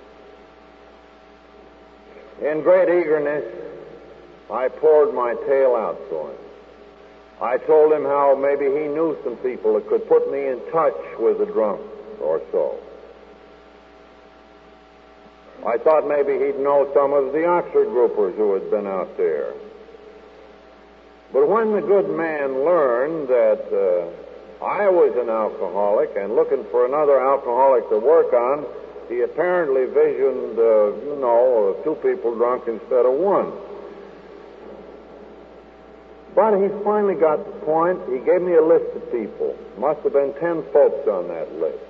In great eagerness, I poured my tale out to him. I told him how maybe he knew some people that could put me in touch with a drunk or so. I thought maybe he'd know some of the Oxford groupers who had been out there. But when the good man learned that I was an alcoholic and looking for another alcoholic to work on, he apparently visioned, two people drunk instead of one. But he finally got the point. He gave me a list of people. Must have been 10 folks on that list.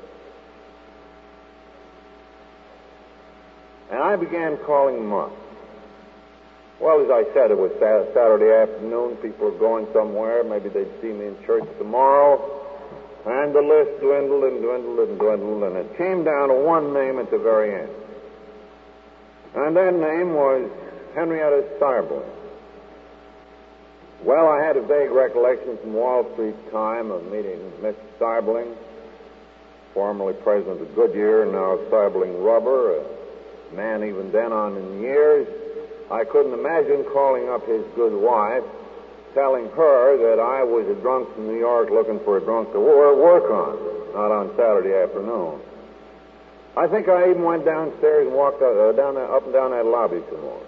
And I began calling them up. Well, as I said, it was Saturday afternoon. People were going somewhere. Maybe they'd see me in church tomorrow. And the list dwindled and dwindled and dwindled, and it came down to one name at the very end. And that name was Henrietta Starbling. Well, I had a vague recollection from Wall Street time of meeting Miss Starbling, formerly president of Goodyear, now Starbling Rubber, a man even then on in years. I couldn't imagine calling up his good wife, telling her that I was a drunk from New York looking for a drunk to work on, not on Saturday afternoon. I think I even went downstairs and walked up and down that lobby some more.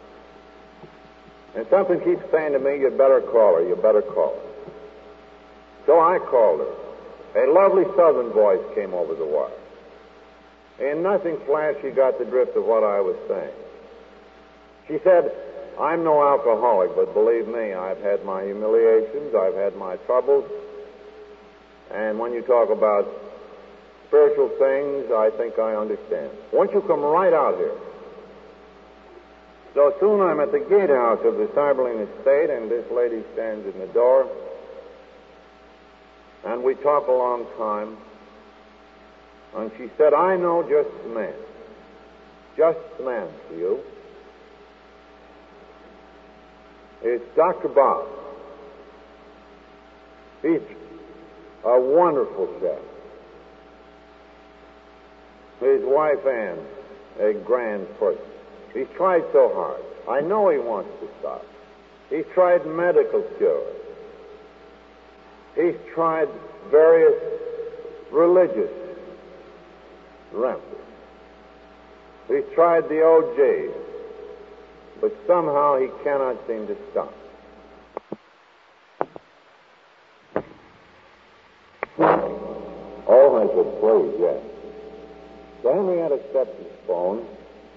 And something keeps saying to me, you better call her, you better call her. So I called her. A lovely southern voice came over the wire. In nothing flash, she got the drift of what I was saying. She said, I'm no alcoholic, but believe me, I've had my humiliations, I've had my troubles, and when you talk about spiritual things, I think I understand. Won't you come right out here? So soon I'm at the gatehouse of the Starbling estate, and this lady stands in the door, and we talk a long time, and she said, I know just the man for you. It's Dr. Bob. He's a wonderful chap. His wife, Ann, a grand person. He's tried so hard. I know he wants to stop. He's tried medical cures. He's tried various religious remedies. He's tried the OJs. But somehow he cannot seem to stop. please, yes. So Henrietta stepped to the phone,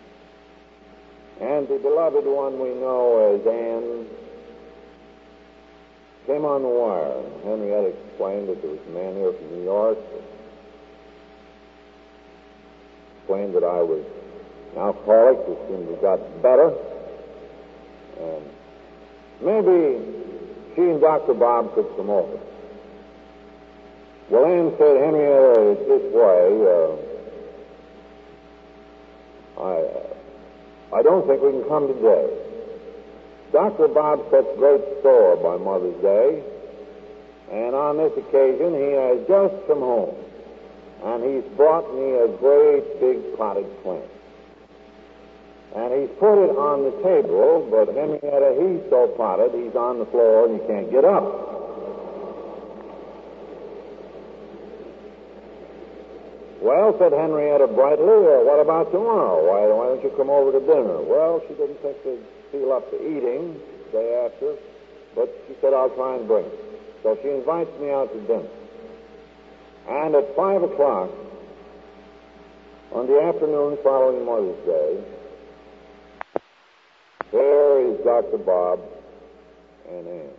and the beloved one we know as Anne came on the wire. Henrietta explained that there was a man here from New York. Explained that I was an alcoholic who seemed to have got better. And maybe she and Dr. Bob could come over. Well, Anne said, Henrietta, it's this way. I don't think we can come today. Dr. Bob sets great store by Mother's Day, and on this occasion he has just come home, and he's brought me a great big potted plant. And he's put it on the table, but Henrietta, he's so potted, he's on the floor and he can't get up. Well, said Henrietta brightly, what about tomorrow? Why don't you come over to dinner? Well, she didn't think they'd feel up to eating the day after, but she said, I'll try and bring it. So she invites me out to dinner. And at 5 o'clock on the afternoon following Mother's Day, there is Dr. Bob and Anne.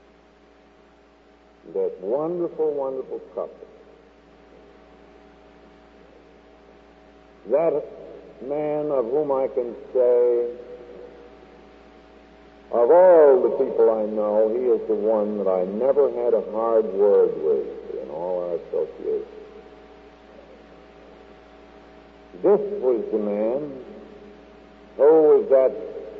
That wonderful, wonderful couple. That man of whom I can say, of all the people I know, he is the one that I never had a hard word with in all our association. This was the man who was that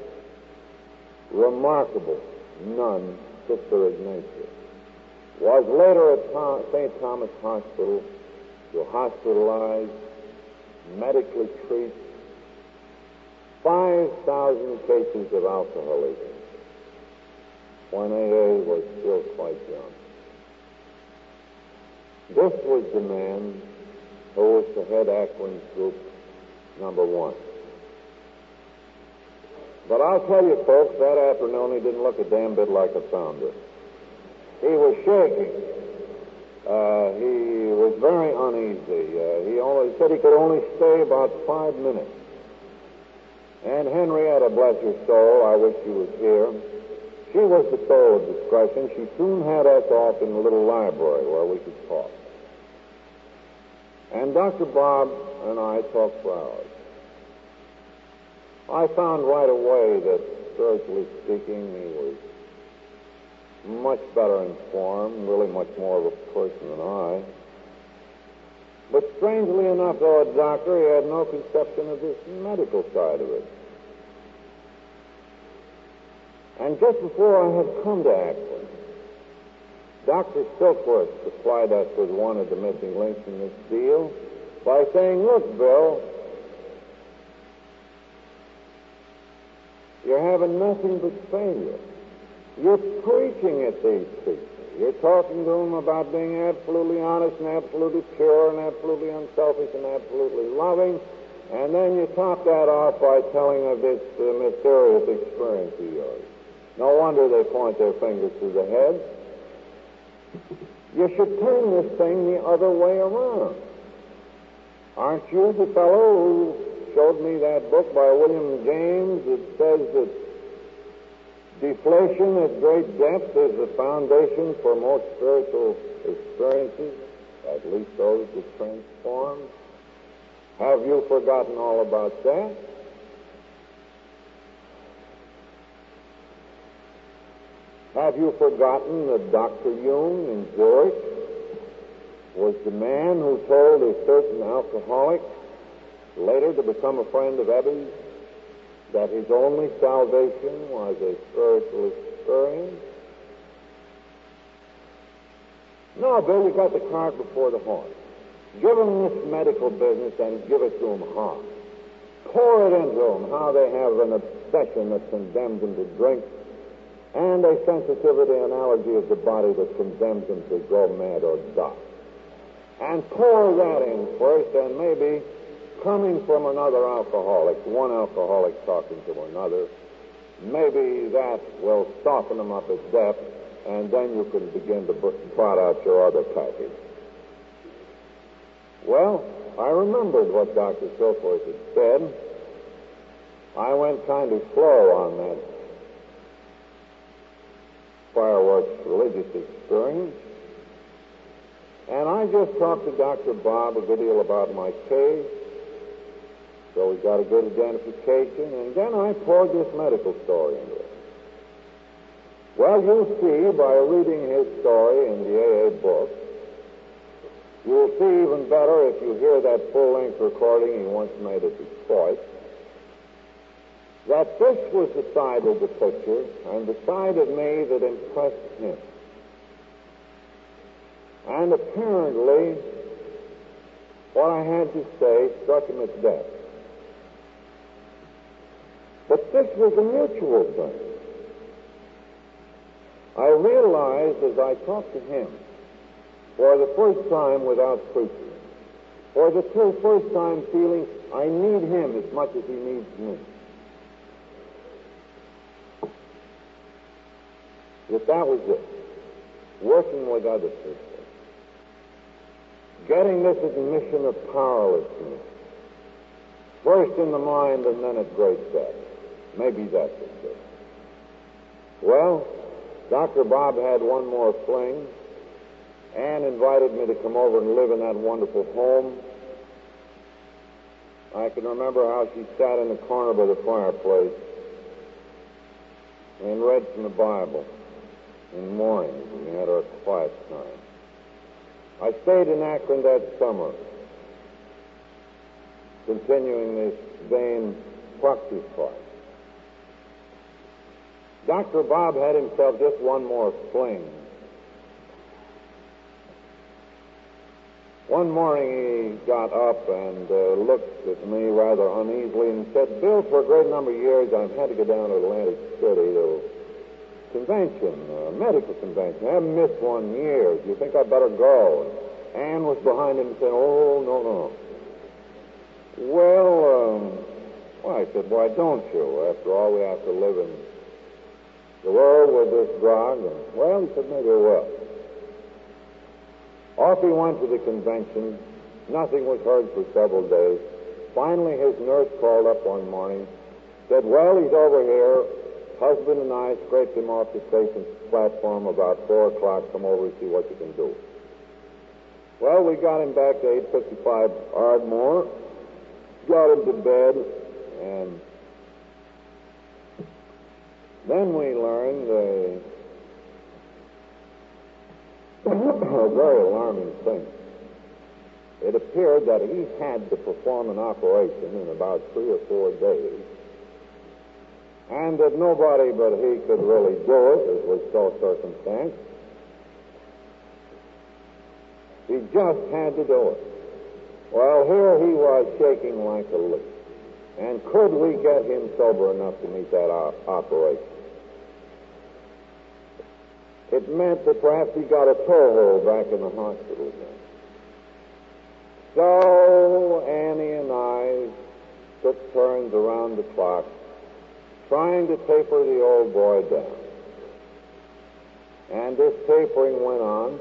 remarkable nun, Sister Ignatia, was later at St. Thomas Hospital to hospitalize, medically treat 5,000 cases of alcoholism when AA was still quite young. This was the man who was to head Ackland's group number 1. But I'll tell you, folks, that afternoon he didn't look a damn bit like a founder. He was shaking. He was very uneasy. He said he could only stay about 5 minutes. And Henrietta, bless her soul, I wish she was here. She was the soul of discretion. She soon had us off in the little library where we could talk. And Dr. Bob and I talked for hours. I found right away that, spiritually speaking, he was much better informed, really much more of a person than I. But strangely enough, though a doctor, he had no conception of this medical side of it. And just before I had come to Ackland, Dr. Silkworth supplied us with one of the missing links in this deal by saying, look, Bill, you're having nothing but failure. You're preaching at these people. You're talking to them about being absolutely honest and absolutely pure and absolutely unselfish and absolutely loving, and then you top that off by telling of this mysterious experience of yours. No wonder they point their fingers to the head. You should turn this thing the other way around. Aren't you the fellow who showed me that book by William James that says that deflation at great depth is the foundation for most spiritual experiences, at least those that transform? Have you forgotten all about that? Have you forgotten that Dr. Jung in Zurich was the man who told a certain alcoholic, later to become a friend of Ebbe's, that his only salvation was a spiritual experience? No, Bill, you got the cart before the horse. Give them this medical business and give it to them hard. Pour it into them how they have an obsession that condemns them to drink and a sensitivity and allergy of the body that condemns them to go mad or die. And pour that in first, and maybe coming from another alcoholic, one alcoholic talking to another, maybe that will soften them up at depth, and then you can begin to trot out your other package. Well, I remembered what Dr. Silforth had said. I went kind of slow on that fireworks religious experience. And I just talked to Dr. Bob a good deal about my case. So we got a good identification, and then I poured this medical story into it. Well, you'll see by reading his story in the AA book, you'll see even better if you hear that full-length recording he once made at Detroit, that this was the side of the picture and the side of me that impressed him. And apparently, what I had to say struck him as death. But this was a mutual thing. I realized as I talked to him, for the first time without preaching, for the first time feeling I need him as much as he needs me, that was it. Working with other people. Getting this admission of powerlessness. First in the mind and then at great death. Maybe that's it. Well, Dr. Bob had one more fling and invited me to come over and live in that wonderful home. I can remember how she sat in the corner by the fireplace and read from the Bible in the mornings, and we had our quiet time. I stayed in Akron that summer, continuing this vain practice part. Dr. Bob had himself just one more fling. One morning he got up and looked at me rather uneasily and said, "Bill, for a great number of years I've had to go down to Atlantic City to a convention, a medical convention. I haven't missed one year. Do you think I'd better go?" And Ann was behind him saying, "Oh, no. Well, I said, "Why don't you? After all, we have to live in the world with this drug." And, well, he said, "Maybe I will." Off he went to the convention. Nothing was heard for several days. Finally, his nurse called up one morning, said, "Well, he's over here. Husband and I scraped him off the station's platform about 4 o'clock. Come over and see what you can do." Well, we got him back to 855 Ardmore, got him to bed, and then we learned a very alarming thing. It appeared that he had to perform an operation in about 3 or 4 days, and that nobody but he could really do it, as was so circumstanced. He just had to do it. Well, here he was shaking like a leaf. And could we get him sober enough to meet that operation? It meant that perhaps he got a toehold back in the hospital again. So Annie and I took turns around the clock trying to taper the old boy down. And this tapering went on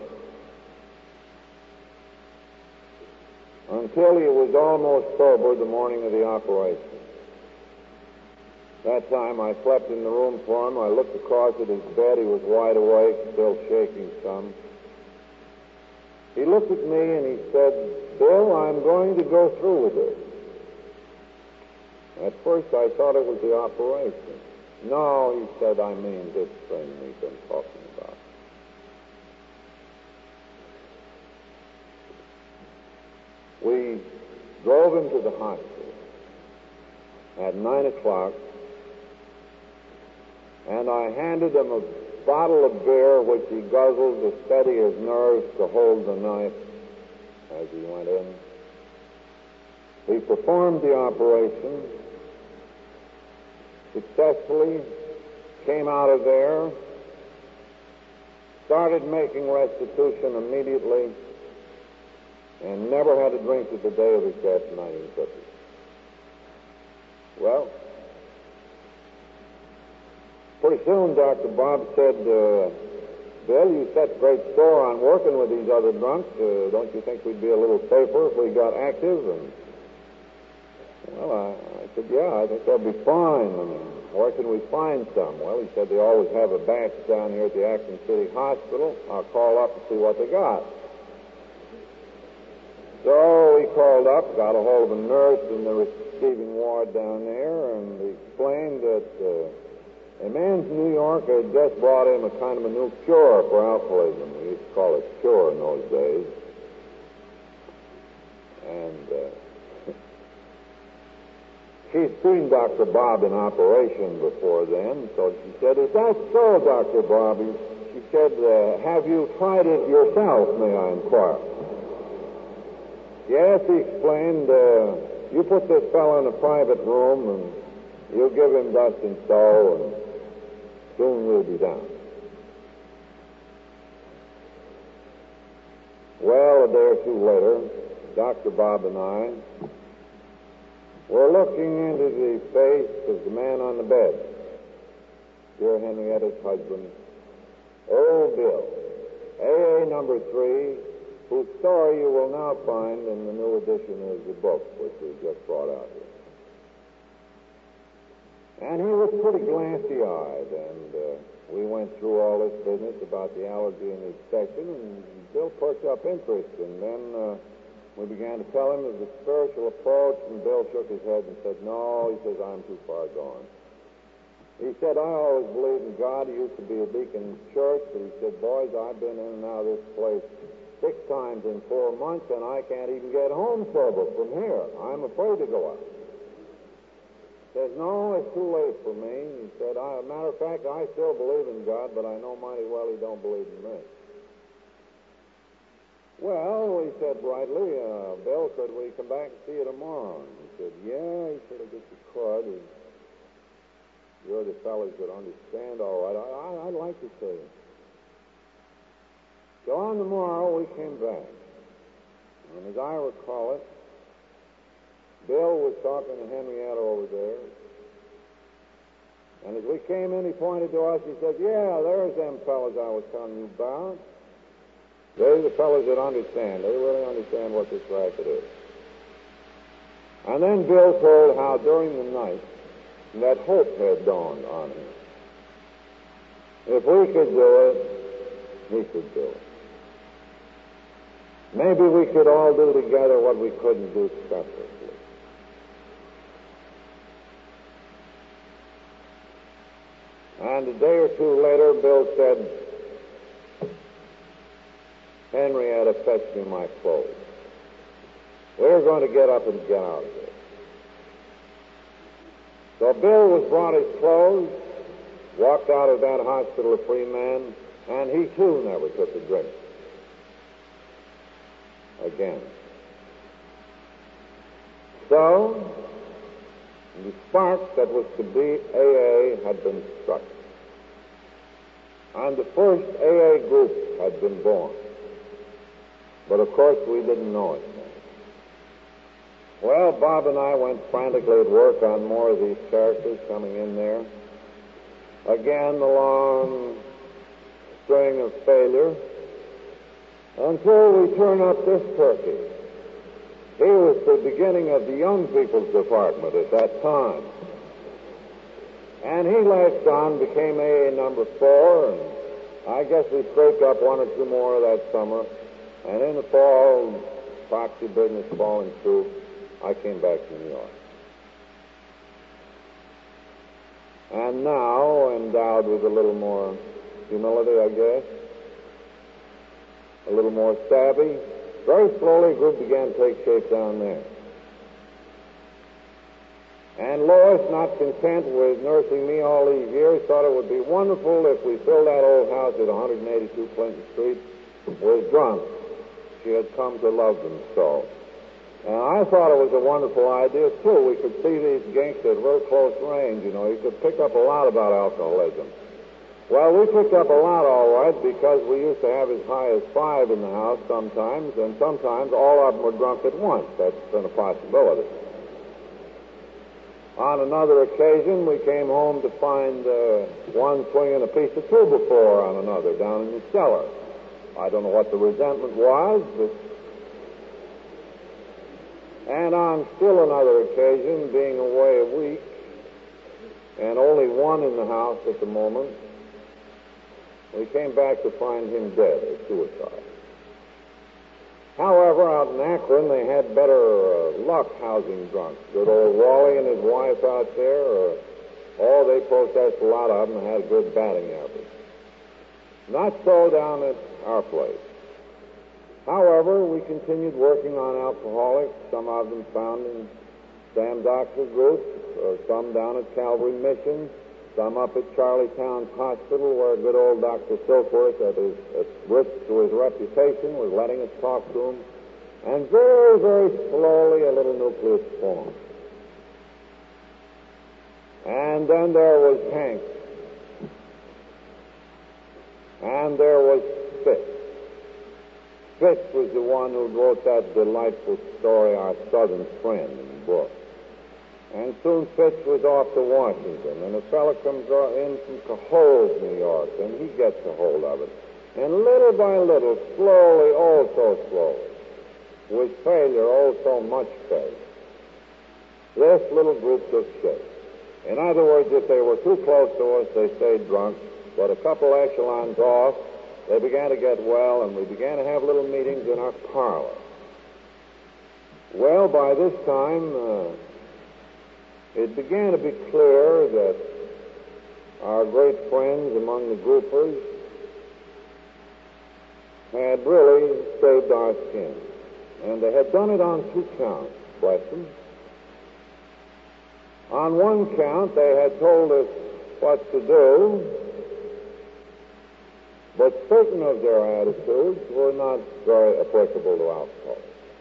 until he was almost sober the morning of the operation. That time I slept in the room for him. I looked across at his bed. He was wide awake, still shaking some. He looked at me and he said, "Bill, I'm going to go through with it." At first I thought it was the operation. "No," he said, "I mean this thing we've been talking about." We drove him to the hospital at 9 o'clock, and I handed him a bottle of beer which he guzzled to steady his nerves to hold the knife as he went in. He performed the operation successfully, came out of there, started making restitution immediately, and never had a drink to the day of his death in 1950. Well, pretty soon Dr. Bob said, Bill, you set great store on working with these other drunks. Don't you think we'd be a little safer if we got active? And well, I said, yeah, I think that'd be fine. I mean, where can we find some? Well, he said they always have a batch down here at the Acton City Hospital. I'll call up and see what they got. So he called up, got a hold of a nurse in the receiving ward down there, and he explained that a man from New York had just brought him a kind of a new cure for alcoholism. We used to call it cure in those days. And she'd seen Dr. Bob in operation before then, so she said, "Is that so, Dr. Bob?" She said, "Have you tried it yourself, may I inquire?" Yes, he explained, you put this fellow in a private room and you give him dust and so, and soon we'll be down. Well, a day or two later, Dr. Bob and I were looking into the face of the man on the bed, dear Henrietta's husband, old Bill, AA number 3, whose story you will now find in the new edition of the book, which we just brought out here. And he was pretty glassy-eyed, and we went through all this business about the allergy in his section, and Bill perked up interest, and then we began to tell him of the spiritual approach, and Bill shook his head and said, "No," he says, "I'm too far gone." He said, "I always believed in God." He used to be a deacon in church, but he said, "Boys, I've been in and out of this place 6 times in 4 months, and I can't even get home sober from here. I'm afraid to go out." He says, "No, it's too late for me." He said, "Matter of fact, I still believe in God, but I know mighty well he don't believe in me." Well, he said brightly, "Bill, could we come back and see you tomorrow?" And he said, "Yeah," he said, "I guess you could. You're the fellas that understand all right. I'd like to see you." So on the morrow, we came back. And as I recall it, Bill was talking to Henrietta over there. And as we came in, he pointed to us. He said, "Yeah, there's them fellas I was telling you about. They're the fellas that understand. They really understand what this racket is." And then Bill told how during the night that hope had dawned on him. If we could do it, he could do it. Maybe we could all do together what we couldn't do separately. And a day or two later, Bill said, "Henrietta, fetch me my clothes. We're going to get up and get out of here." So Bill was brought his clothes, walked out of that hospital a free man, and he too never took a drink again. So, the spark that was to be AA had been struck. And the first AA group had been born. But of course we didn't know it then. Well, Bob and I went frantically at work on more of these characters coming in there. Again, the long string of failure, until we turn up this turkey. He was the beginning of the young people's department at that time. And he latched on, became AA number 4, and I guess we scraped up 1 or 2 more that summer. And in the fall, proxy business falling through, I came back to New York. And now, endowed with a little more humility, I guess, a little more savvy, very slowly, a group began to take shape down there. And Lois, not content with nursing me all these years, thought it would be wonderful if we filled that old house at 182 Clinton Street with drunks. She had come to love them so. And I thought it was a wonderful idea, too. We could see these ginks at real close range, you know. You could pick up a lot about alcoholism. Well, we picked up a lot, all right, because we used to have as high as 5 in the house sometimes, and sometimes all of them were drunk at once. That's been a possibility. On another occasion, we came home to find one swinging a piece of 2x4 on another down in the cellar. I don't know what the resentment was, but... And on still another occasion, being away a week, and only one in the house at the moment, we came back to find him dead, a suicide. However, out in Akron, they had better luck housing drunks. Good old Wally and his wife out there, they possessed a lot of them and had a good batting average. Not so down at our place. However, we continued working on alcoholics, some of them found in Sam Doctor's group, some down at Calvary Mission, some up at Charlietown Hospital, where good old Dr. Silkworth, at risk to his reputation, was letting us talk to him. And very, very slowly, a little nucleus formed. And then there was Hank. And there was Fitz. Fitz was the one who wrote that delightful story, Our Southern Friend, in the book. And soon Fitz was off to Washington, and a fellow comes in from Cohoes, New York, and he gets a hold of it. And little by little, slowly, oh so slowly, with failure, oh so much failure, this little group took shape. In other words, if they were too close to us, they stayed drunk, but a couple echelons off, they began to get well, and we began to have little meetings in our parlor. Well, by this time, it began to be clear that our great friends among the groupers had really saved our skins. And they had done it on 2 counts, bless them. On one count, they had told us what to do, but certain of their attitudes were not very applicable to alcohol.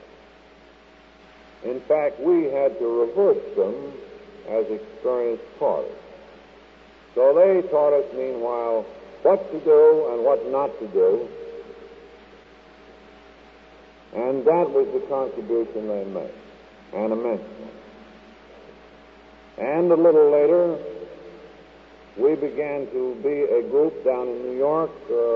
In fact, we had to reverse them as experience taught us. So they taught us, meanwhile, what to do and what not to do, and that was the contribution they made, an immense one. And a little later, we began to be a group down in New York.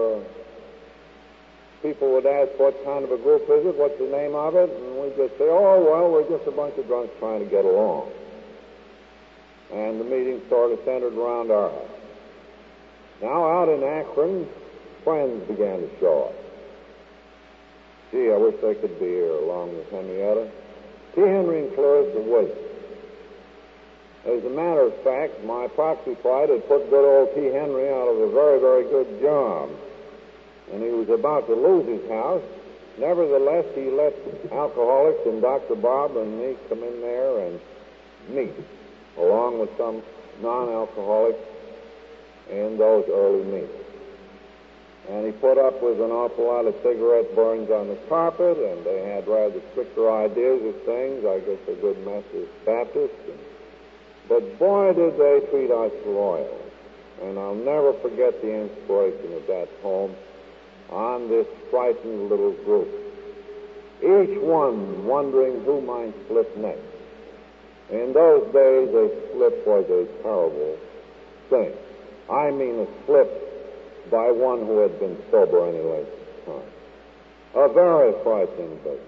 People would ask, what kind of a group is it? What's the name of it? And we'd just say, oh, well, we're just a bunch of drunks trying to get along. And the meeting sort of centered around our house. Now, out in Akron, friends began to show up. Gee, I wish they could be here along with Henrietta. T. Henry and Clarissa Williams. As a matter of fact, my proxy fight had put good old T. Henry out of a very, very good job. And he was about to lose his house. Nevertheless, he let alcoholics and Dr. Bob and me come in there and meet, along with some non-alcoholics in those early meetings. And he put up with an awful lot of cigarette burns on the carpet, and they had rather stricter ideas of things. I guess a good Methodist Baptist. But boy, did they treat us royal. And I'll never forget the inspiration of that poem on this frightened little group. Each one wondering who might slip next. In those days, a slip was a terrible thing. I mean a slip by one who had been sober any length of time. A very frightening thing.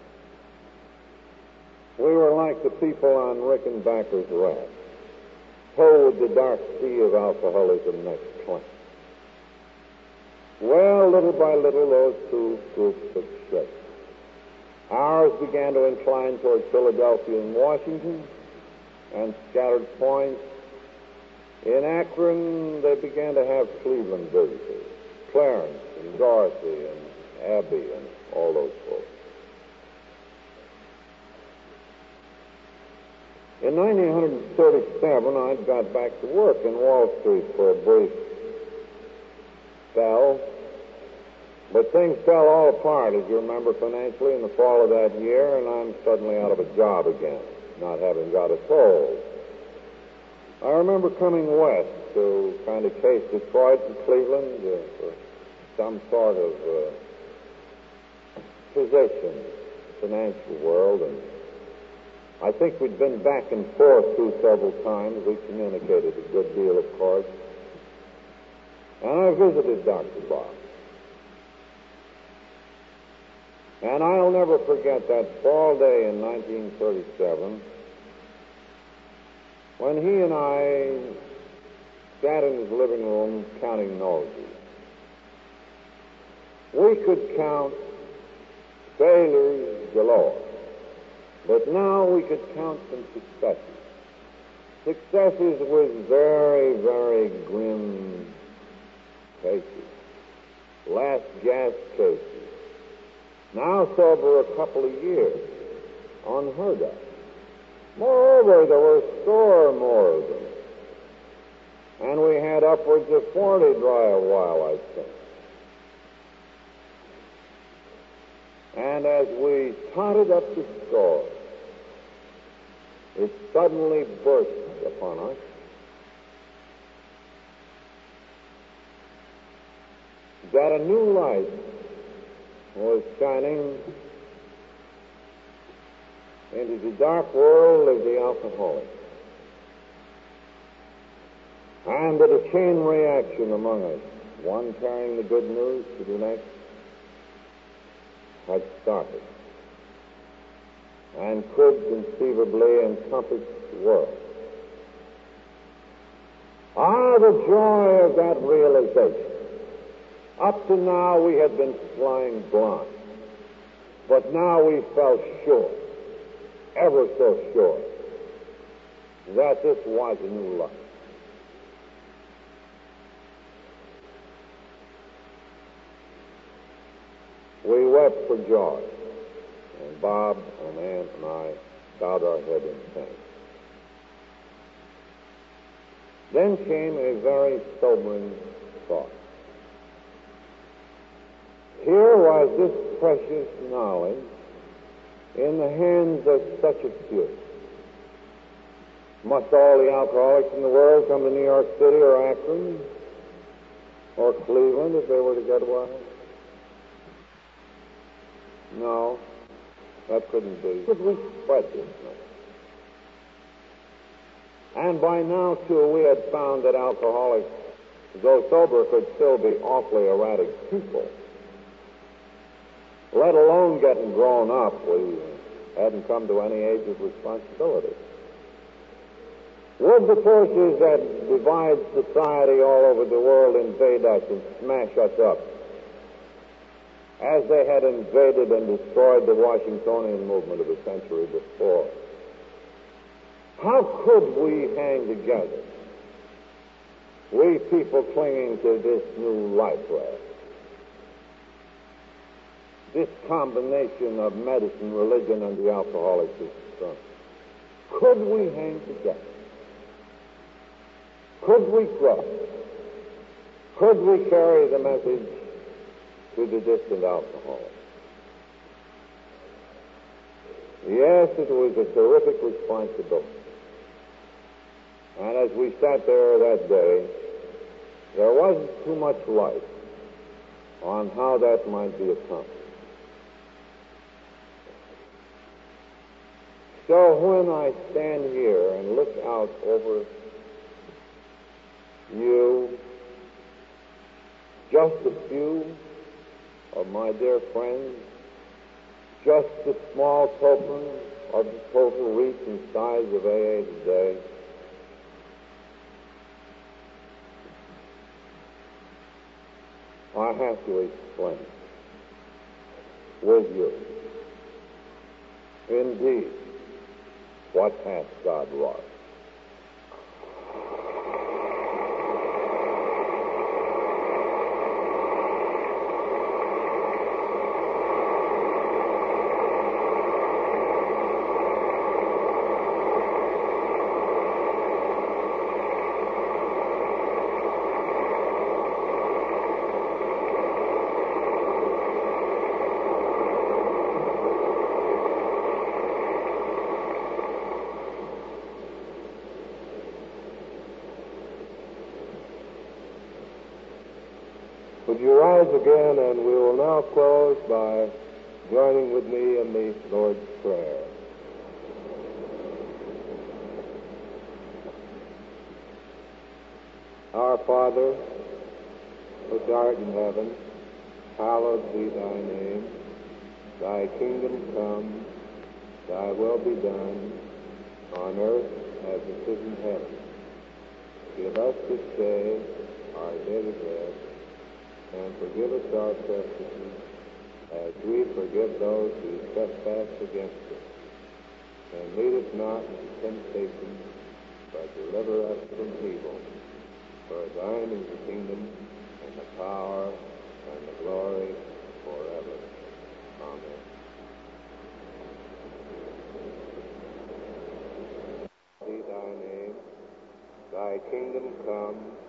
We were like the people on Rickenbacker's raft, towed the dark sea of alcoholism next climb. Well, little by little, those 2 groups took shape. Ours began to incline toward Philadelphia and Washington, and scattered points. In Akron, they began to have Cleveland visitors, Clarence and Dorothy and Abby and all those folks. In 1937, I got back to work in Wall Street for a brief spell, but things fell all apart, as you remember, financially in the fall of that year, and I'm suddenly out of a job again, not having got a soul. I remember coming west to kind of case Detroit and Cleveland for some sort of position in the financial world, and I think we'd been back and forth through several times. We communicated a good deal, of course. And I visited Dr. Bob. And I'll never forget that fall day in 1937 when he and I sat in his living room counting noses. We could count failures galore, but now we could count some successes. Successes with very, very grim cases, last gas cases. Now sober a couple of years, unheard of. Moreover, there were a score more of them. And we had upwards of 40 dry a while, I think. And as we totted up the score, it suddenly burst upon us. That a new light was shining into the dark world of the alcoholic. And that a chain reaction among us, one carrying the good news to the next, had started and could conceivably encompass the world. The joy of that realization. Up to now we had been flying blind, but now we felt sure, ever so sure, that this was a new life. We wept for joy, and Bob and Aunt and I bowed our head in thanks. Then came a very sobering thought. Here was this precious knowledge in the hands of such a few. Must all the alcoholics in the world come to New York City or Akron or Cleveland if they were to get well? No, that couldn't be. Could we spread this message? And by now, too, we had found that alcoholics, though sober, could still be awfully erratic people. Let alone getting grown up, we hadn't come to any age of responsibility. Would the forces that divide society all over the world invade us and smash us up, as they had invaded and destroyed the Washingtonian movement of a century before? How could we hang together, we people clinging to this new life raft, this combination of medicine, religion, and the alcoholic system? Could we hang together? Could we grow? Could we carry the message to the distant alcoholic? Yes, it was a terrific responsibility. And as we sat there that day, there wasn't too much light on how that might be accomplished. So when I stand here and look out over you, just a few of my dear friends, just a small token of the total reach and size of AA today, I have to explain with you, indeed, what hath God wrought. Would you rise again, and we will now close by joining with me in the Lord's Prayer. Our Father, which art in heaven, hallowed be thy name. Thy kingdom come, thy will be done, on earth as it is in heaven. Give us this day our daily bread, and forgive us our trespasses, as we forgive those who trespass against us. And lead us not into temptation, but deliver us from evil. For thine is the kingdom, and the power, and the glory, forever. Amen. Be thy name, thy kingdom come,